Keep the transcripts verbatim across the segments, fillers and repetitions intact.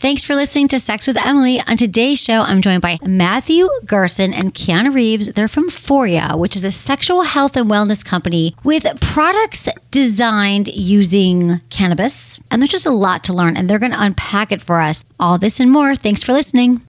Thanks for listening to Sex with Emily. On today's show, I'm joined by Matthew Gerson and Kiana Reeves. They're from Foria, which is a sexual health and wellness company with products designed using cannabis. And there's just a lot to learn, and they're going to unpack it for us. All this and more. Thanks for listening.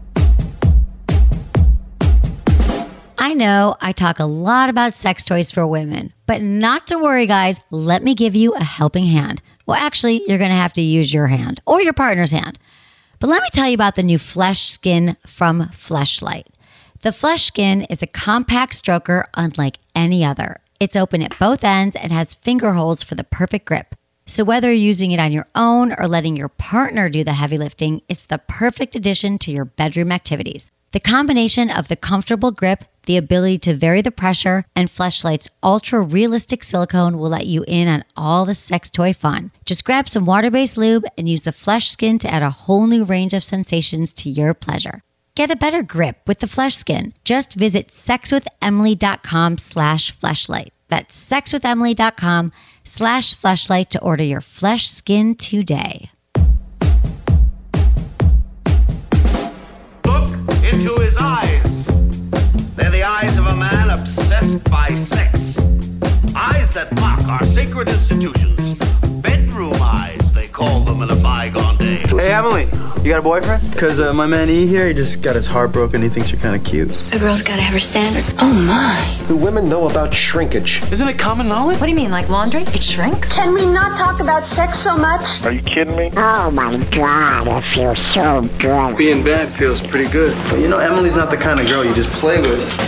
I know I talk a lot about sex toys for women, but not to worry, guys. Let me give you a helping hand. Well, actually, you're going to have to use your hand or your partner's hand. But let me tell you about the new Flesh Skin from Fleshlight. The Flesh Skin is a compact stroker unlike any other. It's open at both ends and has finger holes for the perfect grip. So whether you're using it on your own or letting your partner do the heavy lifting, it's the perfect addition to your bedroom activities. The combination of the comfortable grip, the ability to vary the pressure, and Fleshlight's ultra-realistic silicone will let you in on all the sex toy fun. Just grab some water-based lube and use the Flesh Skin to add a whole new range of sensations to your pleasure. Get a better grip with the Flesh Skin. Just visit sexwithemily.com slash fleshlight. That's sexwithemily.com slash fleshlight to order your Flesh Skin today. Into his eyes. They're the eyes of a man obsessed by sex. Eyes that mock our sacred institutions. Bedroom eyes, they call them in a bygone day. Hey, Emily, you got a boyfriend? Because uh, my man E here, he just got his heart broken. He thinks you're kind of cute. A girl's got to have her standards. Oh, my. Do women know about shrinkage? Isn't it common knowledge? What do you mean, like laundry? It shrinks? Can we not talk about sex so much? Are you kidding me? Oh, my God, it feels so good. Being bad feels pretty good. But you know, Emily's not the kind of girl you just play with.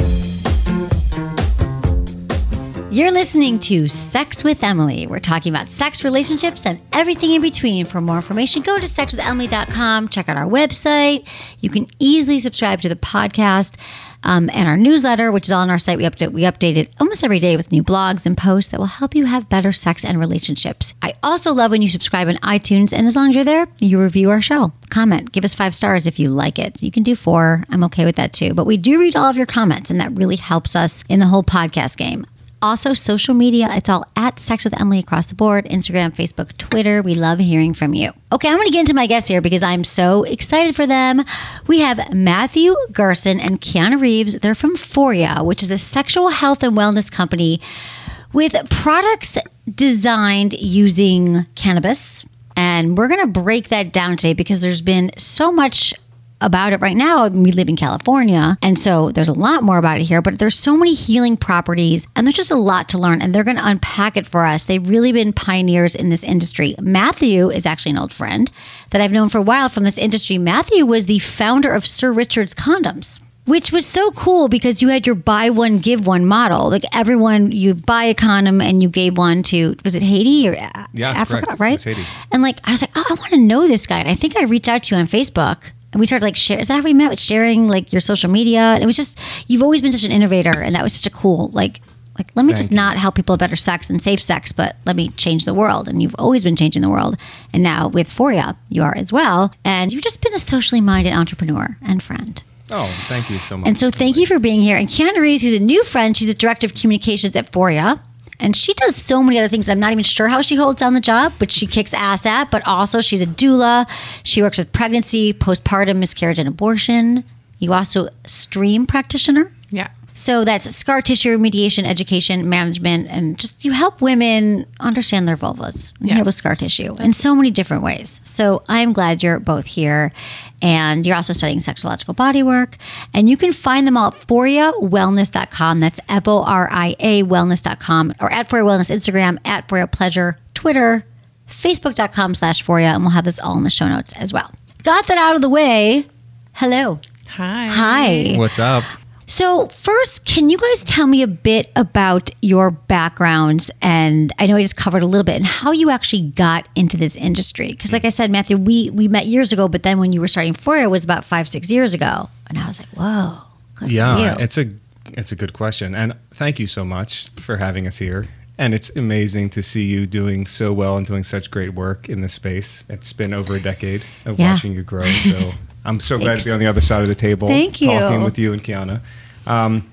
You're listening to Sex with Emily. We're talking about sex, relationships, and everything in between. For more information, go to sex with emily dot com. Check out our website. You can easily subscribe to the podcast um, and our newsletter, which is on our site. We update, we update it almost every day with new blogs and posts that will help you have better sex and relationships. I also love when you subscribe on iTunes, and as long as you're there, you review our show. Comment. Give us five stars if you like it. You can do four. I'm okay with that too. But we do read all of your comments, and that really helps us in the whole podcast game. Also, social media, it's all at Sex with Emily across the board. Instagram, Facebook, Twitter. We love hearing from you. Okay, I'm going to get into my guests here because I'm so excited for them. We have Matthew Gerson and Kiana Reeves. They're from Foria, which is a sexual health and wellness company with products designed using cannabis. And we're going to break that down today because there's been so much about it right now. We live in California, and so there's a lot more about it here, but there's so many healing properties, and there's just a lot to learn, and they're going to unpack it for us. They've really been pioneers in this industry. Matthew is actually an old friend that I've known for a while from this industry. Matthew was the founder of Sir Richard's Condoms, which was so cool because you had your buy one, give one model. Like everyone, you buy a condom and you gave one to, was it Haiti or yeah, Africa, correct. right? It's Haiti. And like, I was like, oh, I want to know this guy. And I think I reached out to you on Facebook. And we started like share. Is that how we met? With sharing like your social media? And it was just, you've always been such an innovator, and that was such a cool like like let me Thank just you. not help people have better sex and safe sex, but let me change the world. And you've always been changing the world, and now with Foria, you are as well. And you've just been a socially minded entrepreneur and friend. Oh, thank you so much. And so thank you for being here. And Kiana Reeves, who's a new friend, she's a director of communications at Foria. And she does so many other things. I'm not even sure how she holds down the job, but she kicks ass at. But also, she's a doula. She works with pregnancy, postpartum, miscarriage, and abortion. You also stream practitioner. Yeah. So that's scar tissue remediation, education, management, and just you help women understand their vulvas and Yeah. heal with scar tissue in so many different ways. So I'm glad you're both here. And you're also studying sexological body work. And you can find them all at foria wellness dot com. That's F O R I A wellness dot com, or at Foria Wellness, Instagram, at Foria Pleasure, Twitter, facebook.com slash Foria. And we'll have this all in the show notes as well. Got that out of the way. Hello. Hi. Hi. What's up? So first, can you guys tell me a bit about your backgrounds? And I know I just covered a little bit and how you actually got into this industry. Because like I said, Matthew, we, we met years ago, but then when you were starting Foria, it was about five, six years ago. And I was like, whoa, good Yeah, for you. it's a it's a good question. And thank you so much for having us here. And it's amazing to see you doing so well and doing such great work in this space. It's been over a decade of Yeah. watching you grow. So I'm so glad Thanks. to be on the other side of the table Thank you. talking with you and Kiana. Um,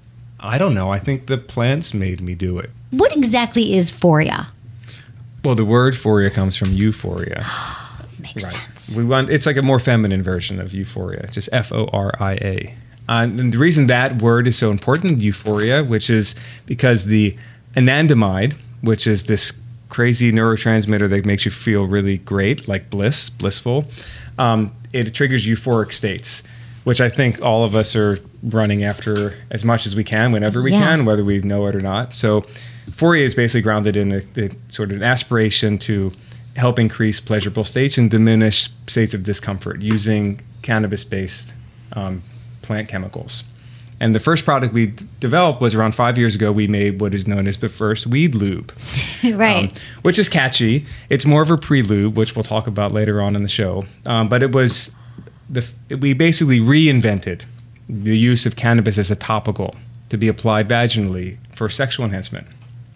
I don't know. I think the plants made me do it. What exactly is Foria? Well, the word Foria comes from euphoria. Makes sense. We want it's like a more feminine version of euphoria, just F O R I A. Uh, and the reason that word is so important, euphoria, which is because the anandamide, which is this crazy neurotransmitter that makes you feel really great, like bliss, blissful, um, it triggers euphoric states, which I think all of us are running after as much as we can, whenever we Yeah. can, whether we know it or not. So euphoria is basically grounded in the, the sort of an aspiration to help increase pleasurable states and diminish states of discomfort using cannabis-based um, plant chemicals. And the first product we d- developed was around five years ago. We made what is known as the first weed lube, Right. um, which is catchy. It's more of a pre-lube, which we'll talk about later on in the show. Um, but it was the we basically reinvented the use of cannabis as a topical to be applied vaginally for sexual enhancement.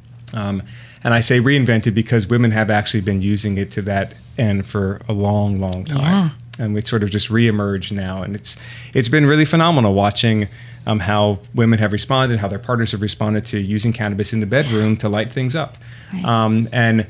Um, and I say reinvented because women have actually been using it to that end for a long, long time. Yeah. And we sort of just reemerged now. And it's it's been really phenomenal watching um, how women have responded, how their partners have responded to using cannabis in the bedroom to light things up. Right. Um, and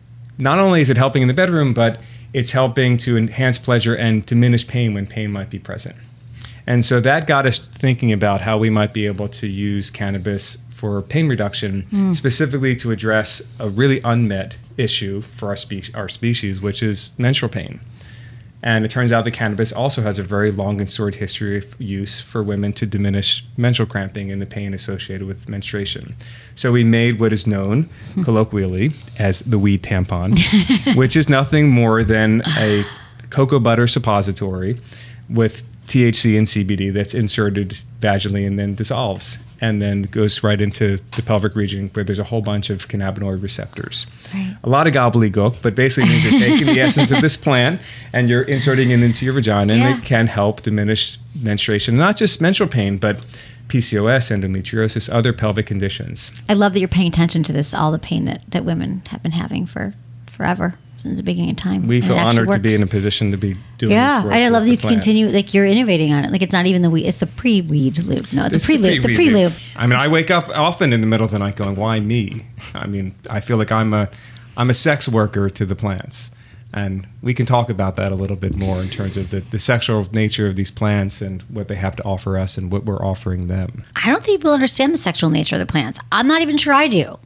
not only is it helping in the bedroom, but it's helping to enhance pleasure and diminish pain when pain might be present. And so that got us thinking about how we might be able to use cannabis for pain reduction, Mm. specifically to address a really unmet issue for our, spe- our species, which is menstrual pain. And it turns out that cannabis also has a very long and storied history of use for women to diminish menstrual cramping and the pain associated with menstruation. So we made what is known colloquially as the weed tampon, which is nothing more than a cocoa butter suppository with T H C and C B D that's inserted vaginally and then dissolves and then goes right into the pelvic region where there's a whole bunch of cannabinoid receptors. Right. A lot of gobbledygook, but basically means you're taking the essence of this plant and you're inserting it into your vagina, Yeah. and it can help diminish menstruation, not just menstrual pain, but P C O S, endometriosis, other pelvic conditions. I love that you're paying attention to this, all the pain that, that women have been having for forever, since the beginning of time. We And feel it actually honored to be works. in a position to be doing Yeah, this work. I love that with you the plant. continue, like you're innovating on it. Like it's not even the weed, it's the pre-weed lube. No, it's the It's pre-lube, the pre-weed pre-lube. I mean, I wake up often in the middle of the night going, "Why me?" I mean, I feel like I'm a, I'm a sex worker to the plants, and we can talk about that a little bit more in terms of the, the sexual nature of these plants and what they have to offer us and what we're offering them. I don't think people understand the sexual nature of the plants. I'm not even sure I do.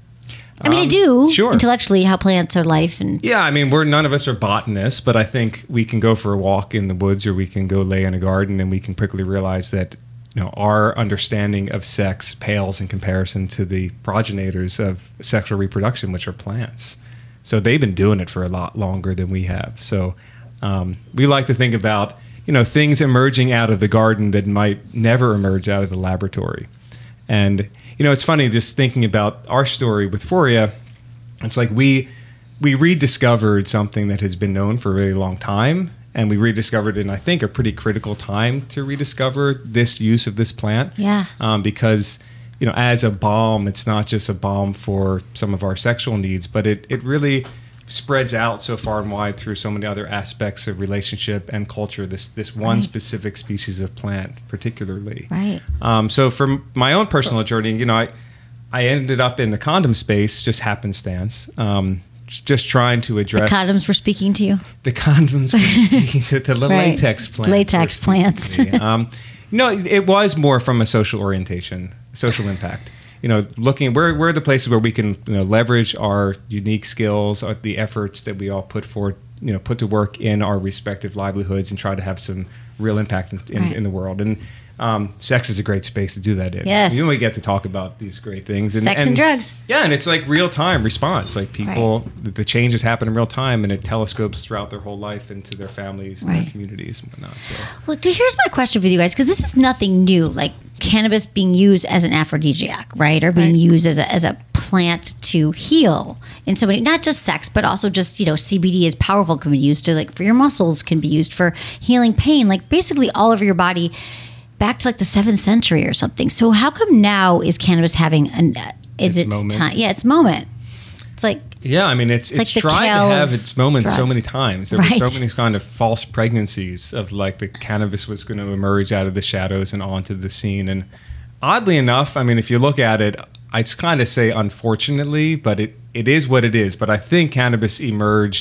I mean, I Um, do sure. intellectually how plants are life, and Yeah, I mean, we're none of us are botanists, but I think we can go for a walk in the woods or we can go lay in a garden, and we can quickly realize that you know our understanding of sex pales in comparison to the progenitors of sexual reproduction, which are plants. So they've been doing it for a lot longer than we have. So um, we like to think about you know things emerging out of the garden that might never emerge out of the laboratory. And you know, it's funny just thinking about our story with Euphoria. It's like we we rediscovered something that has been known for a really long time, and we rediscovered it in, I think, a pretty critical time to rediscover this use of this plant. Yeah. Um, because you know, as a balm, it's not just a balm for some of our sexual needs, but it it really spreads out so far and wide through so many other aspects of relationship and culture. This this one Right. specific species of plant, particularly. right. Um, so from my own personal journey, you know, I I ended up in the condom space, just happenstance, um, j- just trying to The address condoms were speaking to you. the condoms, were speaking, the, the Right. latex plants, Latex were speaking plants. to me. Um, no, it was more from a social orientation, social impact. You know, looking where where are the places where we can you know, leverage our unique skills, or the efforts that we all put forward, you know, put to work in our respective livelihoods, and try to have some real impact in, in, Right. in the world. And um, sex is a great space to do that in. Yes. You know, we get to talk about these great things. And, Sex and drugs. Yeah, and it's like real time response. Like people, the, the changes happen in real time, and it telescopes throughout their whole life into their families and Right. their communities and whatnot. So Well, d- here's my question for you guys, because this is nothing new. Like cannabis being used as an aphrodisiac, right, or being used as a as a plant to heal in so many, not just sex, but also just you know C B D is powerful. Can be used to like for your muscles, can be used for healing pain, like basically all over your body. Back to like the seventh century or something. So how come now is cannabis having an uh, is Its its moment. time? Yeah, its moment. It's like yeah, I mean, it's it's, like the tried to kale have of its moments so drugs. many times. There were Right. so many kind of false pregnancies of like the cannabis was going to emerge out of the shadows and onto the scene. And oddly enough, I mean, if you look at it, I'd kind of say unfortunately, but it, it is what it is. But I think cannabis emerged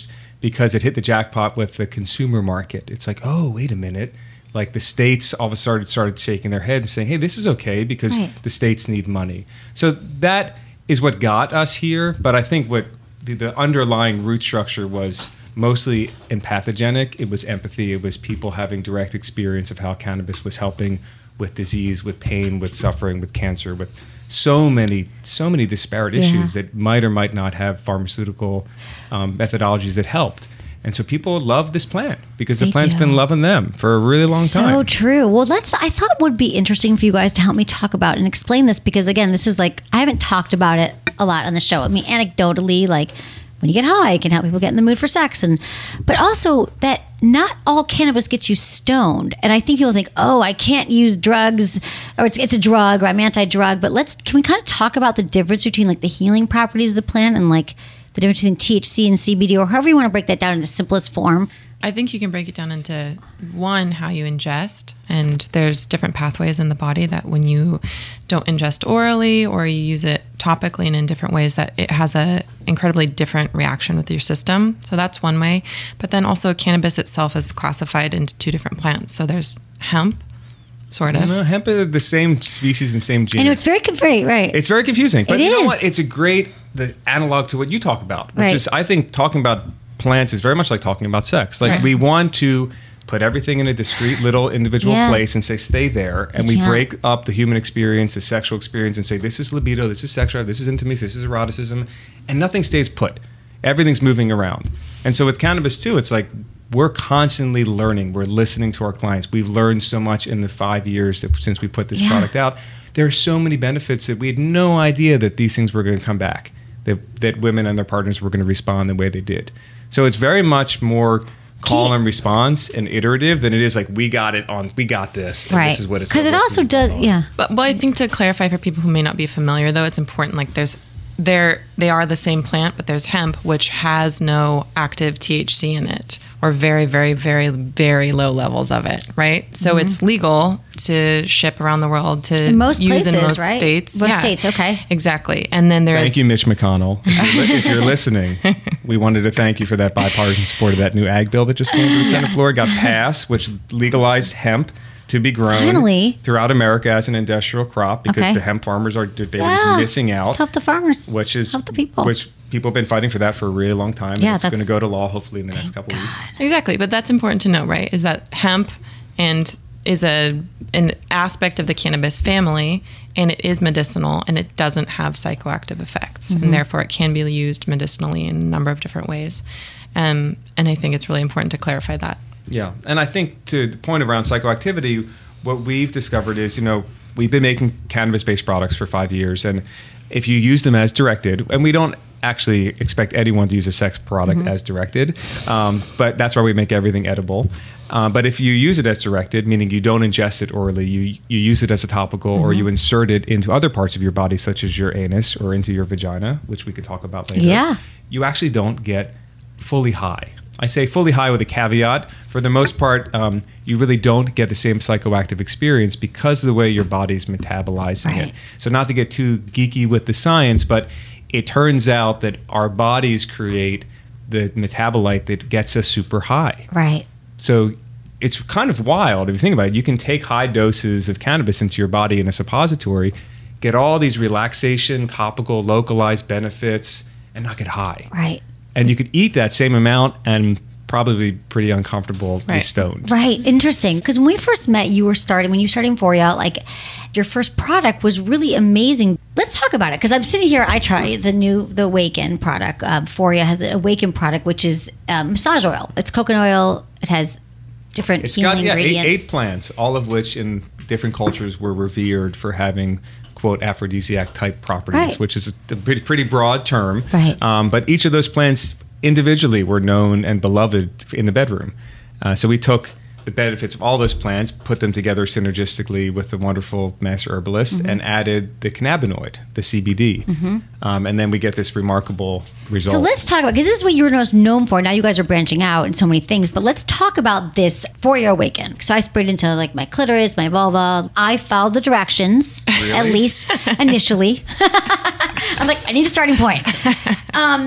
because it hit the jackpot with the consumer market. It's like, oh, wait a minute. Like the states all of a sudden started shaking their heads and saying, hey, this is okay because Right. the states need money. So that is what got us here. But I think what the, the underlying root structure was mostly empathogenic. It was empathy. It was people having direct experience of how cannabis was helping with disease, with pain, with suffering, with cancer, with so many, so many disparate issues Yeah. that might or might not have pharmaceutical um, methodologies that helped. And so people love this plant because the They plant's do. been loving them for a really long So time. true. Well, let's. I thought would be interesting for you guys to help me talk about and explain this because again, this is like I haven't talked about it a lot on the show. I mean, anecdotally, like when you get high, it can help people get in the mood for sex, and but also that not all cannabis gets you stoned. And I think people think, oh, I can't use drugs, or it's it's a drug, or I'm anti-drug. But let's can we kind of talk about the difference between like the healing properties of the plant and like the difference between T H C and C B D, or however you want to break that down in the simplest form. I think you can break it down into one, how you ingest. And there's different pathways in the body that when you don't ingest orally or you use it topically and in different ways, that it has a incredibly different reaction with your system. So that's one way. But then also cannabis itself is classified into two different plants. So there's hemp, sort of. No, hemp is the same species and same genus. I know it's very very right. It's very confusing, but It you know is. what? It's a great the analog to what you talk about, which Right. is I think talking about plants is very much like talking about sex. Like Right. we want to put everything in a discrete little individual Yeah. place and say stay there, and we Yeah. break up the human experience, the sexual experience, and say this is libido, this is sexual, this is intimacy, this is eroticism, and nothing stays put. Everything's moving around. And so with cannabis too, it's like we're constantly learning. We're listening to our clients. We've learned so much in the five years that, since we put this Yeah. product out. There are so many benefits that we had no idea that these things were going to come back, that, that women and their partners were going to respond the way they did. So it's very much more call and response and iterative than it is like, we got it on, we got this. And Right. This is what it's Because it this also is- does, yeah. But well, I think to clarify for people who may not be familiar, though, it's important. Like there's, they're they are the same plant, but there's hemp, which has no active T H C in it, or very, very, very, very low levels of it. Right. So Mm-hmm. it's legal to ship around the world to In most use in places, most right? states. Most states, okay. Exactly. And then there's Thank you, Mitch McConnell. If you're, li- if you're listening, we wanted to thank you for that bipartisan support of that new ag bill that just came to the Senate floor. It got passed, which legalized hemp to be grown Finally. throughout America as an industrial crop because Okay. the hemp farmers are they're Yeah. just missing out. Help the farmers. Which is help the people. which people have been fighting for that for a really long time. Yeah, and it's that's- going to go to law hopefully in the next couple of weeks. Exactly, but that's important to know, right? Is that hemp and is a an aspect of the cannabis family, and it is medicinal, and it doesn't have psychoactive effects, Mm-hmm. and therefore it can be used medicinally in a number of different ways. Um, and I think it's really important to clarify that. Yeah, and I think to the point around psychoactivity, what we've discovered is, you know, we've been making cannabis-based products for five years, and if you use them as directed, and we don't actually expect anyone to use a sex product Mm-hmm. as directed, um, but that's why we make everything edible. Uh, but if you use it as directed, meaning you don't ingest it orally, you you use it as a topical, or Mm-hmm. you insert it into other parts of your body, such as your anus or into your vagina, which we could talk about later. Yeah. You actually don't get fully high. I say fully high with a caveat. For the most part, um, you really don't get the same psychoactive experience because of the way your body's metabolizing Right. it. So not to get too geeky with the science, but it turns out that our bodies create the metabolite that gets us super high. Right. So it's kind of wild if you think about it. You can take high doses of cannabis into your body in a suppository, get all these relaxation, topical, localized benefits, and not get high. Right. And you could eat that same amount and probably be pretty uncomfortable, be Right. stoned. Right. Interesting. Because when we first met, you were starting, when you started Euphoria, like your first product was really amazing. Let's talk about it. Because I'm sitting here, I try the new, the Awaken product. Um, Euphoria has an Awaken product, which is um, massage oil. It's coconut oil. It has different It's healing got yeah, eight, ingredients. eight plants, all of which in different cultures were revered for having, quote, aphrodisiac type properties, Right. which is a pretty, pretty broad term. Right. Um, but each of those plants individually were known and beloved in the bedroom. Uh, so we took the benefits of all those plants, put them together synergistically with the wonderful master herbalist, Mm-hmm. and added the cannabinoid, the C B D. Um, and then we get this remarkable result. So let's talk about, because this is what you're most known for. Now you guys are branching out in so many things, but let's talk about this for your Awaken. So I sprayed into like my clitoris, my vulva. I followed the directions, Really? at least initially. I'm like, I need a starting point. Um,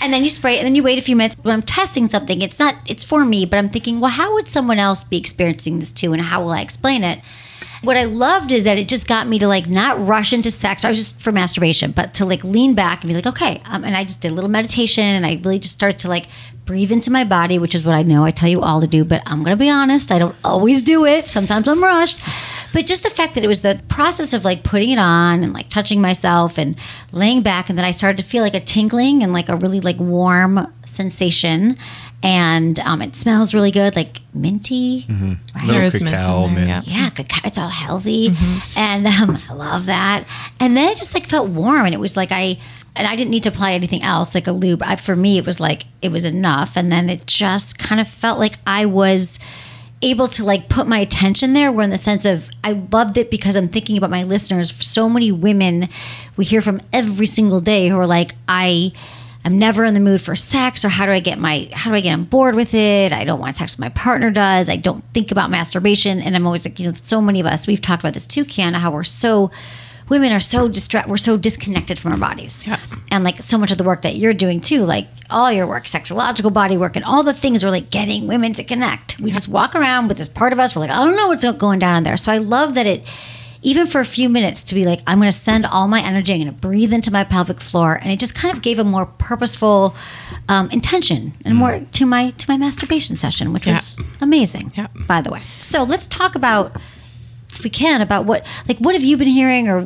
And then you spray it, and then you wait a few minutes. When I'm testing something, it's not, it's for me, but I'm thinking, well, how would someone else be experiencing this too? And how will I explain it? What I loved is that it just got me to like not rush into sex. I was just for masturbation, but to like lean back and be like, okay. Um, and I just did a little meditation, and I really just started to like breathe into my body, which is what I know I tell you all to do, but I'm going to be honest. I don't always do it. Sometimes I'm rushed. But just the fact that it was the process of like putting it on and like touching myself and laying back, and then I started to feel like a tingling and like a really like warm sensation. And um, it smells really good, like minty. Mm-hmm. Right? There is cacao, mint in there, mint. yeah. Yeah, cacao, it's all healthy. Mm-hmm. And um, I love that. And then it just like felt warm, and it was like I, and I didn't need to apply anything else, like a lube. I, for me, it was like, it was enough. And then it just kind of felt like I was able to like put my attention there, where in the sense of, I loved it because I'm thinking about my listeners. So many women we hear from every single day who are like, I... I'm never in the mood for sex, or how do I get my, how do I get on board with it? I don't want sex with my partner does. I don't think about masturbation. And I'm always like, you know, so many of us, we've talked about this too, Kiana, how we're so, women are so distracted, we're so disconnected from our bodies. Yeah. And like so much of the work that you're doing too, like all your work, sexological body work, and all the things are like getting women to connect. We just walk around with this part of us, we're like, I don't know what's going down in there. So I love that it, even for a few minutes, to be like, I'm going to send all my energy, I'm going to breathe into my pelvic floor, and it just kind of gave a more purposeful um, intention and more to my to my masturbation session, which Yeah. was amazing. Yeah. By the way, so let's talk about, if we can, about what like what have you been hearing, or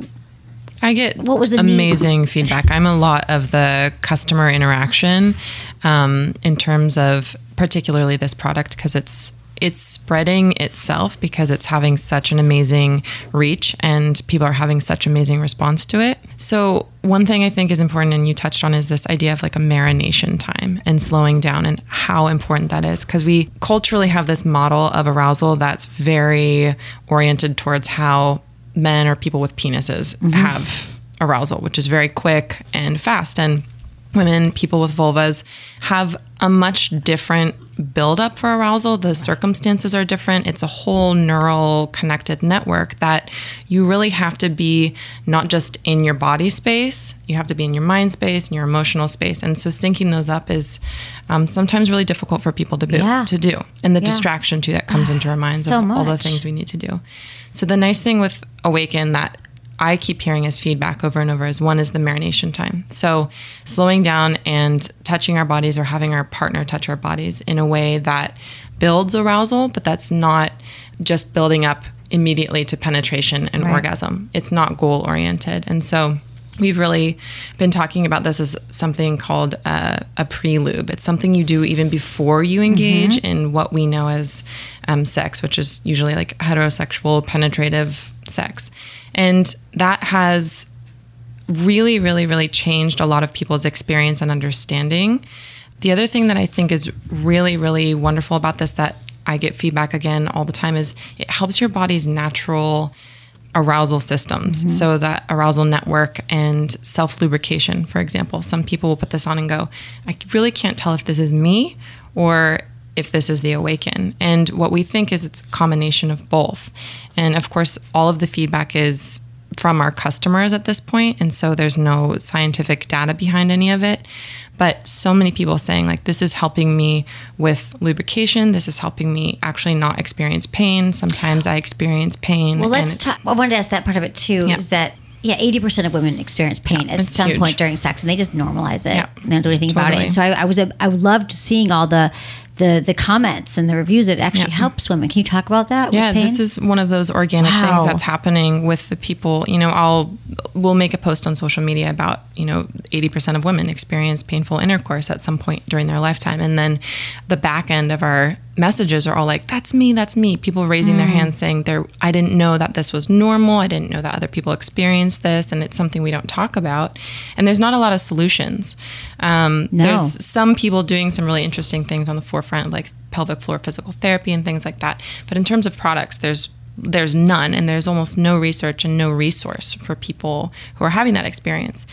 I get what was the amazing feedback. I'm a lot of the customer interaction um, in terms of particularly this product, because it's it's spreading itself because it's having such an amazing reach and people are having such amazing response to it. So one thing I think is important, and you touched on, is this idea of like a marination time and slowing down, and how important that is, because we culturally have this model of arousal that's very oriented towards how men or people with penises mm-hmm. have arousal, which is very quick and fast. And women, people with vulvas, have a much different buildup for arousal. The circumstances are different. It's a whole neural connected network that you really have to be not just in your body space, you have to be in your mind space and your emotional space. And so syncing those up is um, sometimes really difficult for people to, be, yeah. to do. And the yeah. distraction too that comes into our minds so of much. all the things we need to do. So the nice thing with Awaken that I keep hearing as feedback over and over is, one is the marination time. So slowing down and touching our bodies, or having our partner touch our bodies in a way that builds arousal, but that's not just building up immediately to penetration and right. orgasm. It's not goal oriented. And so we've really been talking about this as something called uh, a pre-lube. It's something you do even before you engage mm-hmm. in what we know as um, sex, which is usually like heterosexual penetrative sex. And that has really, really, really changed a lot of people's experience and understanding. The other thing that I think is really, really wonderful about this, that I get feedback again all the time, is it helps your body's natural arousal systems. Mm-hmm. So that arousal network and self-lubrication, for example. Some people will put this on and go, I really can't tell if this is me or if this is the Awaken. And what we think is it's a combination of both. And of course, all of the feedback is from our customers at this point, and so there's no scientific data behind any of it. But so many people saying, like, this is helping me with lubrication. This is helping me actually not experience pain. Sometimes I experience pain. Well, let's talk. I wanted to ask that part of it too, yeah. is that, yeah, eighty percent of women experience pain yeah, at some huge. point during sex, and they just normalize it. Yeah. They don't do anything totally. about it. And so I, I was, a, I loved seeing all the, the the comments and the reviews that actually yeah. helps women. Can you talk about that? Yeah, this is one of those organic wow. things that's happening with the people. You know, I'll we'll make a post on social media about, you know, eighty percent of women experience painful intercourse at some point during their lifetime, and then the back end of our messages are all like, that's me, that's me. People raising mm. their hands saying, they're, I didn't know that this was normal. I didn't know that other people experienced this, and it's something we don't talk about. And there's not a lot of solutions. Um, no. There's some people doing some really interesting things on the forefront of like pelvic floor physical therapy and things like that. But in terms of products, there's there's none, and there's almost no research and no resource for people who are having that experience.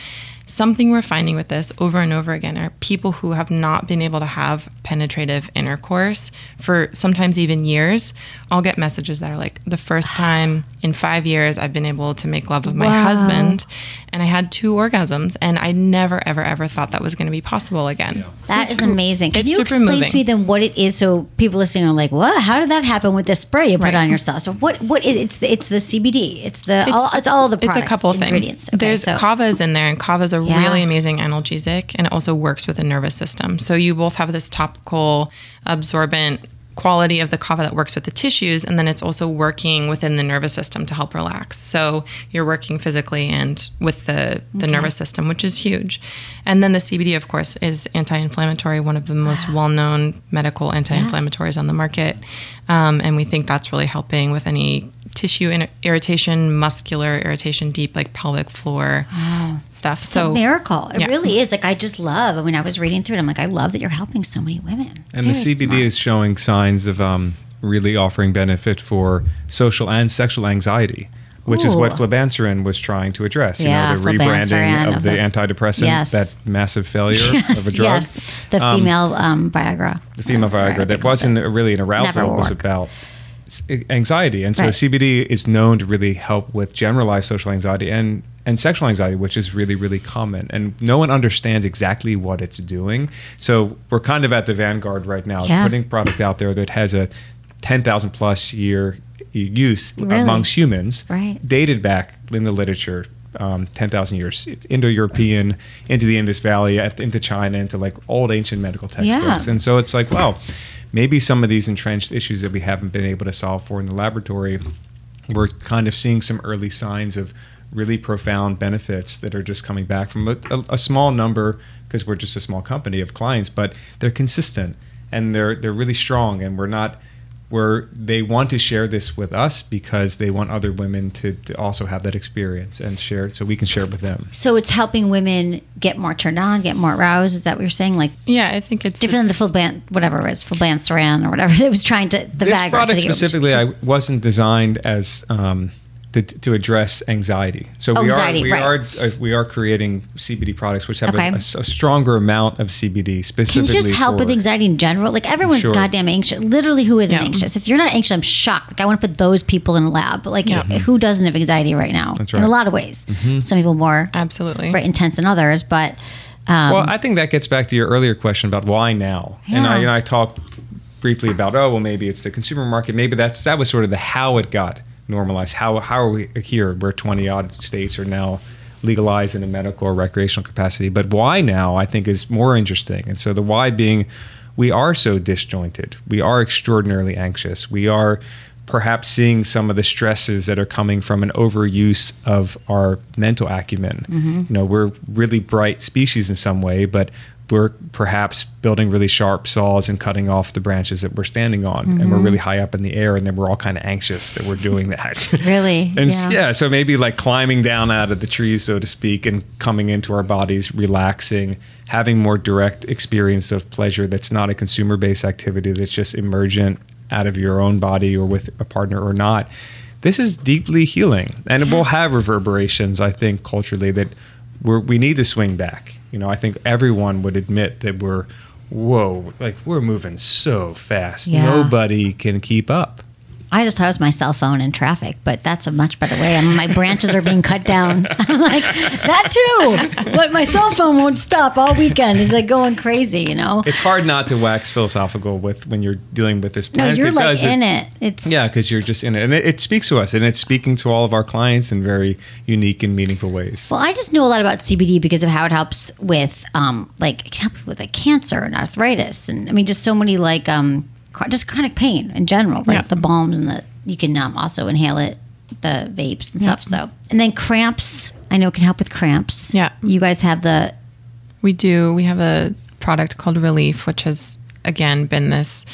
something we're finding with this over and over again are people who have not been able to have penetrative intercourse for sometimes even years. I'll get messages that are like, the first time in five years I've been able to make love with my Wow. husband, and I had two orgasms, and I never, ever, ever thought that was going to be possible again. Yeah. So That it's is amazing. Can it's you super explain moving. to me then what it is, so people listening are like, "What? How did that happen with this spray you put Right. on yourself?" So what? What? It, it's the it's the C B D. It's the all, it's all the products, It's a couple of ingredients. things. Okay, There's so- kava is in there, and kava is a Yeah. really amazing analgesic, and it also works with the nervous system. So you both have this topical absorbent quality of the kava that works with the tissues, and then it's also working within the nervous system to help relax. So you're working physically and with the, the nervous system, which is huge. And then the C B D, of course, is anti-inflammatory, one of the most well-known medical anti-inflammatories on the market. Um, and we think that's really helping with any tissue in- irritation, muscular irritation, deep like pelvic floor stuff. So a miracle. It yeah. really is. Like I just love. I mean, I was reading through it. I'm like, I love that you're helping so many women. And the Very C B D smart. is showing signs of um, really offering benefit for social and sexual anxiety, which is what Ooh. flibanserin was trying to address. Yeah, you know, the rebranding flibanserin of, of the, the- antidepressant, Yes. that massive failure Yes, of a drug. yes. The female um, Viagra. The female Whatever, I Viagra think that of wasn't it. really an arousal, Never it was work. about s- anxiety. And so Right. C B D is known to really help with generalized social anxiety and, and sexual anxiety, which is really, really common. And no one understands exactly what it's doing. So we're kind of at the vanguard right now, Yeah. putting product out there that has a ten thousand plus year use Really? amongst humans, Right. dated back in the literature. Um, ten thousand years. It's Indo-European, into the Indus Valley, at- into China, into like old ancient medical textbooks. Yeah. And so it's like, wow, maybe some of these entrenched issues that we haven't been able to solve for in the laboratory, we're kind of seeing some early signs of really profound benefits that are just coming back from a, a, a small number, because we're just a small company of clients, but they're consistent and they're they're really strong, and we're not where they want to share this with us because they want other women to, to also have that experience and share it so we can share it with them. So it's helping women get more turned on, get more aroused. Is that what you're saying? Like yeah, I think it's different than the Fulban, whatever it is, Fulbanserin or whatever it was trying to the This Viagra. product so they- specifically, I wasn't designed as um, to, to address anxiety. So Oh, we anxiety, are we right. are uh, we are creating C B D products which have Okay. a, a s- a stronger amount of C B D Can specifically. you just help for, with anxiety in general? Like everyone's Sure. goddamn anxious. Literally, who isn't Yeah. anxious? If you're not anxious, I'm shocked. Like I want to put those people in a lab. But like, Yeah. who doesn't have anxiety right now? That's In a right. lot of ways. Some people more absolutely right, intense than others. But um, Well, I think that gets back to your earlier question about why now. And I, Yeah. you know, I talked briefly about, oh, well, maybe it's the consumer market. Maybe that's that was sort of the how it got normalized. How how are we here? Where twenty odd states are now legalized in a medical or recreational capacity. But why now, I think, is more interesting. And so the why being, we are so disjointed. We are extraordinarily anxious. We are perhaps seeing some of the stresses that are coming from an overuse of our mental acumen. You know, we're really bright species in some way, but we're perhaps building really sharp saws and cutting off the branches that we're standing on, and we're really high up in the air, and then we're all kind of anxious that we're doing that. Really? And Yeah. yeah. yeah, so maybe like climbing down out of the trees, so to speak, and coming into our bodies, relaxing, having more direct experience of pleasure that's not a consumer-based activity, that's just emergent out of your own body or with a partner or not. This is deeply healing, and it will have reverberations, I think, culturally that we're, we need to swing back. You know, I think everyone would admit that we're, whoa, like we're moving so fast. Yeah. Nobody can keep up. I just thought it was my cell phone in traffic, but that's a much better way. I mean, my branches are being cut down. I'm like, that too. But my cell phone won't stop all weekend. It's like going crazy, you know? It's hard not to wax philosophical with when you're dealing with this No, plant. you're It like does- in it. It's Yeah, because you're just in it. And it, it speaks to us, and it's speaking to all of our clients in very unique and meaningful ways. Well, I just know a lot about C B D because of how it helps with, um, like, it can help with like cancer and arthritis, and I mean, just so many like, um, chro- just chronic pain in general. Like Yeah. the balms and the you can um, also inhale it, the vapes and stuff. So, and then cramps, I know it can help with cramps. Yeah. you guys have the We do. We have a product called Relief, which has, again, been this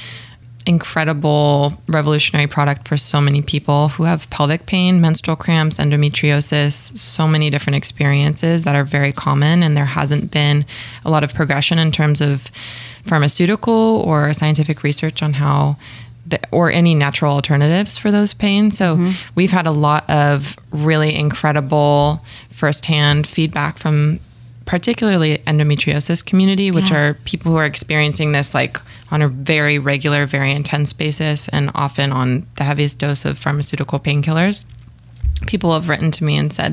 incredible revolutionary product for so many people who have pelvic pain, menstrual cramps, endometriosis, so many different experiences that are very common. And there hasn't been a lot of progression in terms of pharmaceutical or scientific research on how the, or any natural alternatives for those pains. So we've had a lot of really incredible firsthand feedback from particularly endometriosis community, which Yeah. are people who are experiencing this like on a very regular, very intense basis, and often on the heaviest dose of pharmaceutical painkillers. People have written to me and said,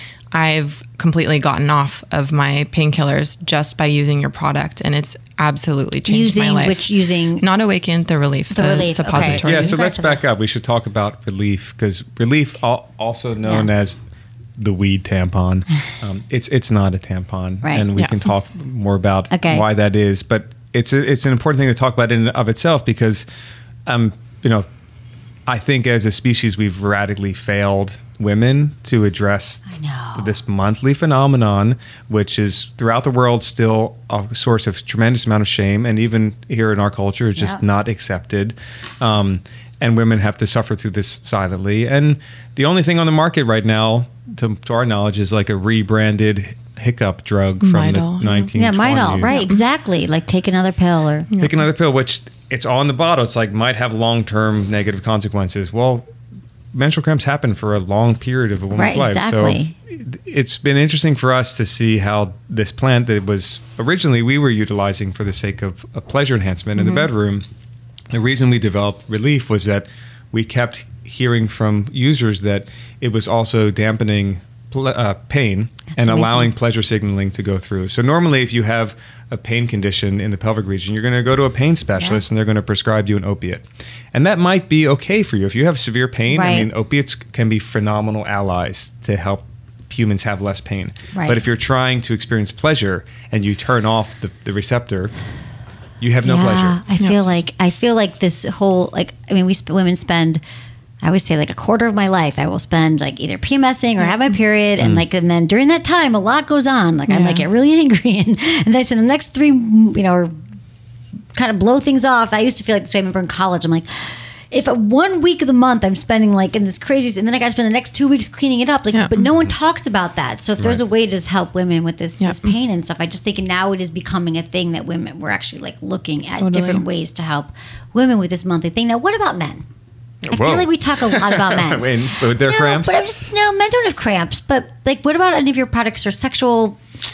I've completely gotten off of my painkillers just by using your product, and it's absolutely changed Using my life. which using Not Awaken, the Relief, The the, Relief, okay. suppositories. Yeah, so Sorry let's to back that. up. We should talk about Relief, because Relief, al- also known Yeah. as the weed tampon, um, it's it's not a tampon, Right. and we Yeah. can talk more about Okay. why that is. But it's a, it's an important thing to talk about in and of itself, because, um, you know, I think as a species we've radically failed women to address I know. this monthly phenomenon, which is throughout the world still a source of tremendous amount of shame, and even here in our culture, it's just Yeah. not accepted. Um, and women have to suffer through this silently. And the only thing on the market right now, to, to our knowledge, is like a rebranded hiccup drug from Midol. the nineteen yeah, twenties. Midol, right? Exactly. Like take another pill or Take another pill, which it's on the bottle. It's like might have long-term negative consequences. Well, menstrual cramps happen for a long period of a woman's Right, life. exactly. So it's been interesting for us to see how this plant that was originally we were utilizing for the sake of, of pleasure enhancement in Mm-hmm. the bedroom, the reason we developed Relief was that we kept hearing from users that it was also dampening ple- uh, pain and amazing. allowing pleasure signaling to go through. So normally if you have a pain condition in the pelvic region, you're going to go to a pain specialist Yeah. and they're going to prescribe you an opiate. And that might be okay for you. If you have severe pain, I Right. mean, opiates can be phenomenal allies to help humans have less pain. Right. But if you're trying to experience pleasure and you turn off the, the receptor, you have no yeah, pleasure. I feel Yes. like I feel like this whole like I mean we sp- women spend I always say like a quarter of my life I will spend like either PMSing or have my period and like and then during that time a lot goes on like I Yeah. might get really angry and, and then I spend the next three you know or kind of blow things off. I used to feel like this way. I remember in college I'm like if a one week of the month I'm spending like in this crazy and then I got to spend the next two weeks cleaning it up like Yeah. but no one talks about that. So if there's Right. a way to just help women with this, Yeah. this pain and stuff I just think now it is becoming a thing that women we're actually like looking at Totally. different ways to help women with this monthly thing. Now, what about men? I Whoa. feel like we talk a lot about men. When- with their no, cramps? But I'm just no, men don't have cramps. But like, what about any of your products or sexual?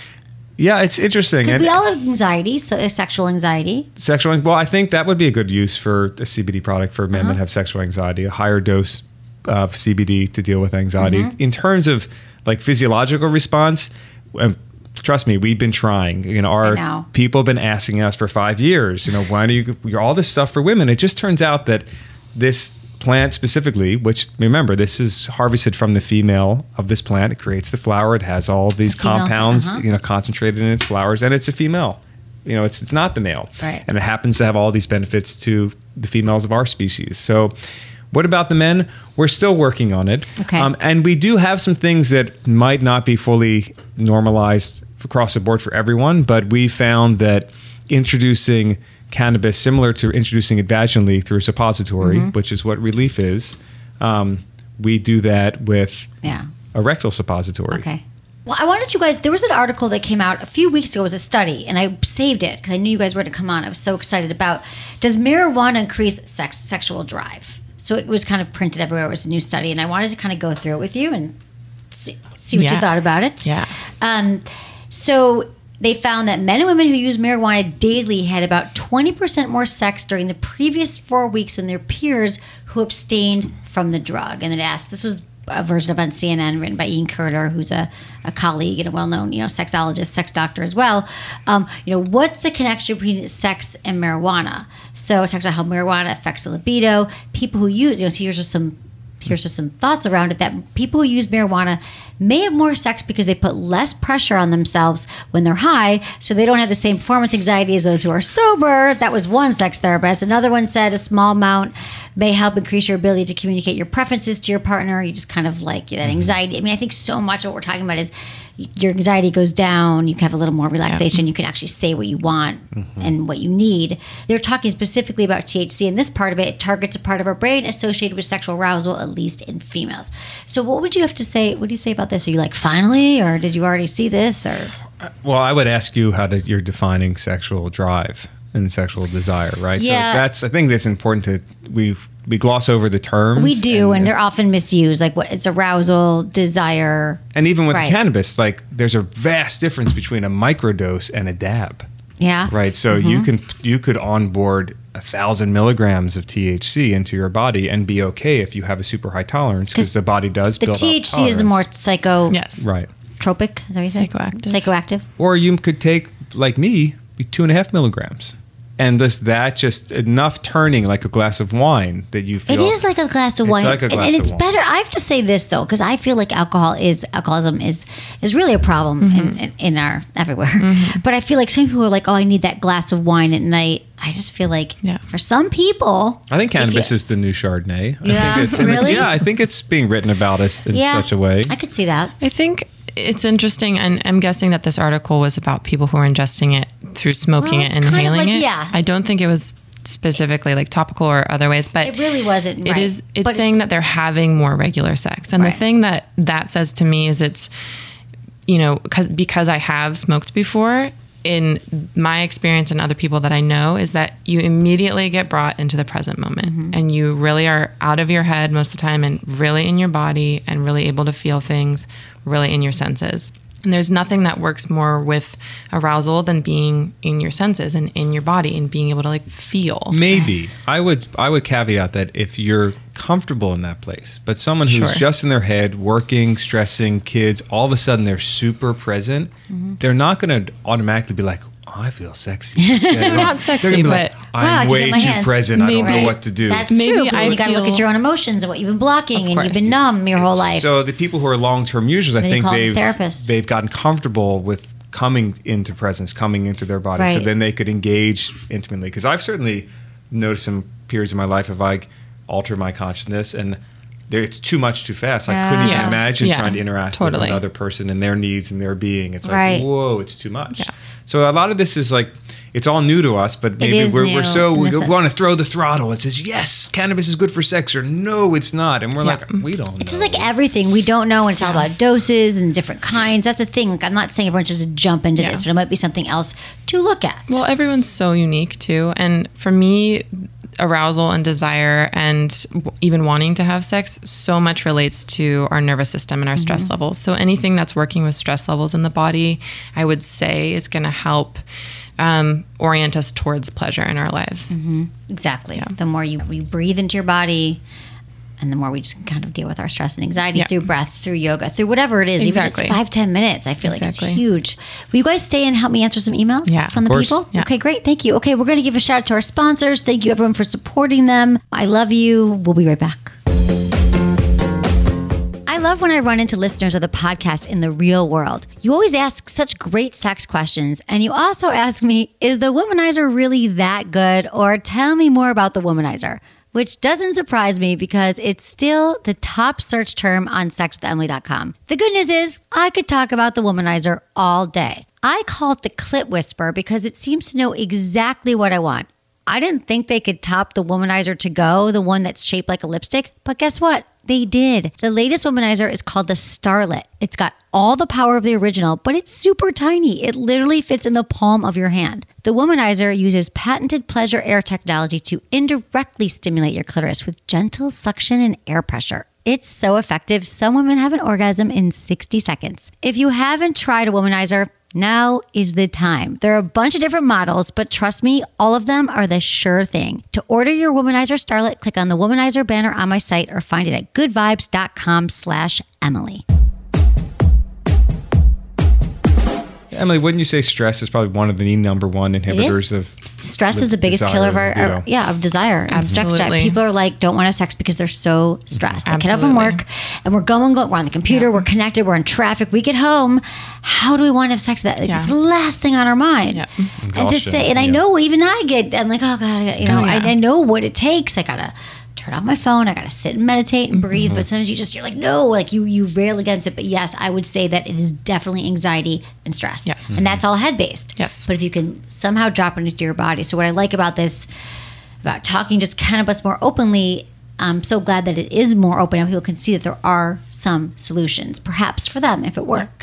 Yeah, it's interesting. Because And we all have anxiety, so uh, sexual anxiety. sexual, well, I think that would be a good use for a C B D product for men Uh-huh. that have sexual anxiety, a higher dose of C B D to deal with anxiety. Mm-hmm. In terms of like physiological response, um, trust me, we've been trying. You know, our know. people have been asking us for five years. You know, why do you you're all this stuff for women? It just turns out that this plant specifically, which remember this is harvested from the female of this plant. It creates the flower. It has all these The female, compounds, uh-huh. you know, concentrated in its flowers, and it's a female. You know, it's, it's not the male. Right. And it happens to have all these benefits to the females of our species. So what about the men? We're still working on it. Okay. Um, and we do have some things that might not be fully normalized across the board for everyone, but we found that introducing cannabis, similar to introducing it vaginally through a suppository, Mm-hmm. which is what Relief is, um, we do that with Yeah. a rectal suppository. Okay. Well, I wanted you guys. There was an article that came out a few weeks ago. It was a study, and I saved it because I knew you guys were going to come on. I was so excited about. Does marijuana increase sex sexual drive? So it was kind of printed everywhere. It was a new study, and I wanted to kind of go through it with you and see, see what you Yeah. thought about it. Yeah. Um, so they found that men and women who use marijuana daily had about twenty percent more sex during the previous four weeks than their peers who abstained from the drug. And it asked, this was a version of on C N N written by Ian Curter, who's a, a colleague and a well-known, you know, sexologist, sex doctor as well. Um, you know, what's the connection between sex and marijuana? So it talks about how marijuana affects the libido. People who use, you know, so here's just some here's just some thoughts around it, that people who use marijuana may have more sex because they put less pressure on themselves when they're high, so they don't have the same performance anxiety as those who are sober. That was one sex therapist. Another one said a small amount may help increase your ability to communicate your preferences to your partner. You just kind of like that anxiety. I mean, I think so much of what we're talking about is your anxiety goes down, you can have a little more relaxation, you can actually say what you want and what you need. They're talking specifically about T H C, and this part of it, it targets a part of our brain associated with sexual arousal, at least in females. So what would you have to say, what do you say about this? Are you like, finally, or did you already see this? Or Well, I would ask you how to, you're defining sexual drive and sexual desire, right? Yeah. So that's, I think that's important to, we we gloss over the terms. We do, and, and they're often misused. Like what it's arousal, desire. And even with Right. cannabis, like there's a vast difference between a microdose and a dab. Yeah. Right. So Mm-hmm. you can you could onboard a thousand milligrams of T H C into your body and be okay if you have a super high tolerance, because the body does The build T H C is the more up tolerance. psycho Yes. Right. tropic. Is that what you say? Psychoactive. Psychoactive. Or you could take, like me, two and a half milligrams. And this, that just enough turning like a glass of wine that you It feel. is like a glass of It's wine, like a and- glass and of it's wine. better. I have to say this though, because I feel like alcohol is alcoholism is is really a problem in, in, in our everywhere. But I feel like some people are like, oh, I need that glass of wine at night. I just feel like Yeah. for some people, I think cannabis if you- is the new Chardonnay. I Yeah? think it's, Really? Yeah, I think it's being written about us in yeah, such a way. I could see that. I think it's interesting, and I'm guessing that this article was about people who are ingesting it through smoking Well, it it's and kind of inhaling like- it. yeah. I don't think it was specifically like topical or other ways, but It really wasn't. It right. is. It's But saying that they're having more regular sex, and Right. the thing that that says to me is it's, you know, because because I have smoked before. In my experience and other people that I know is that you immediately get brought into the present moment, Mm-hmm. and you really are out of your head most of the time and really in your body and really able to feel things really in your senses. And there's nothing that works more with arousal than being in your senses and in your body and being able to like feel. Maybe I would I would caveat that if you're comfortable in that place, but someone who's Sure. just in their head, working, stressing, kids, all of a sudden they're super present, Mm-hmm. they're not going to automatically be like, oh, I feel sexy. Let's get it on." Not sexy, They're gonna be but- like, Wow, I I'm can way feel too my hands. present. I don't Maybe- know what to do. That's Maybe true. Because I then you got to look at feel- your own emotions and what you've been blocking, Of and you've course. been numb your whole life. So the people who are long-term users, I Then you think call them they've therapists. they've gotten comfortable with coming into presence, coming into their body, so Right. then they could engage intimately. Because I've certainly noticed some periods in my life if I alter my consciousness and there, it's too much too fast. I couldn't even Yeah. imagine Yeah, trying to interact totally. with another person and their needs and their being. It's like, Right. whoa, it's too much. Yeah. So a lot of this is like, it's all new to us, but maybe is we're, new we're so, in we the sense- want to throw the throttle. It says, yes, cannabis is good for sex, or no, it's not. And we're like, we don't know. It's just like everything. We don't know, and it's all about doses and different kinds. That's a thing. Like, I'm not saying everyone just to jump into Yeah. this, but it might be something else to look at. Well, everyone's so unique too. And for me, arousal and desire and w- even wanting to have sex so much relates to our nervous system and our stress Mm-hmm. levels. So anything that's working with stress levels in the body, I would say is going to help um, orient us towards pleasure in our lives. Mm-hmm. Exactly. The more you, you breathe into your body, and the more we just kind of deal with our stress and anxiety Yeah. through breath, through yoga, through whatever it is. Exactly. Even if it's five, ten minutes. I feel like Exactly. it's huge. Will you guys stay and help me answer some emails Yeah, from of the course. people? Yeah. Okay, great. Thank you. Okay, we're going to give a shout out to our sponsors. Thank you, everyone, for supporting them. I love you. We'll be right back. I love when I run into listeners of the podcast in the real world. You always ask such great sex questions, and you also ask me, is the womanizer really that good? Or tell me more about the womanizer, which doesn't surprise me because it's still the top search term on sex with emily dot com. The good news is I could talk about the womanizer all day. I call it the clit whisper because it seems to know exactly what I want. I didn't think they could top the Womanizer To Go, the one that's shaped like a lipstick, but guess what? They did. The latest Womanizer is called the Starlet. It's got all the power of the original, but it's super tiny. It literally fits in the palm of your hand. The Womanizer uses patented pleasure air technology to indirectly stimulate your clitoris with gentle suction and air pressure. It's so effective, some women have an orgasm in sixty seconds. If you haven't tried a Womanizer, now is the time. There are a bunch of different models, but trust me, all of them are the sure thing. To order your Womanizer Starlet, click on the Womanizer banner on my site or find it at goodvibes.com slash Emily. Emily, wouldn't you say stress is probably one of the number one inhibitors of Stress the is the biggest desire killer of and our, libido? our- yeah, of desire and sex drive. Absolutely. People are like, don't want to have sex because they're so stressed. They get up from Absolutely. work and we're going, going, we're on the computer, we're connected, we're in traffic. We get home. How do we want to have sex with that? Like, Yeah. It's the last thing on our mind. Yeah. And to Exhaustion, say, and I yeah. know what even I get. I'm like, oh God, I got- you know, Oh, yeah. I, I know what it takes. I gotta turn off my phone. I gotta sit and meditate and breathe. Mm-hmm. But sometimes you just you're like, no, like you you rail against it. But yes, I would say that it is definitely anxiety and stress. Yes. And that's all head based. Yes. But if you can somehow drop it into your body. So what I like about this, about talking just kind of us more openly, I'm so glad that it is more open and people can see that there are some solutions, perhaps for them if it works.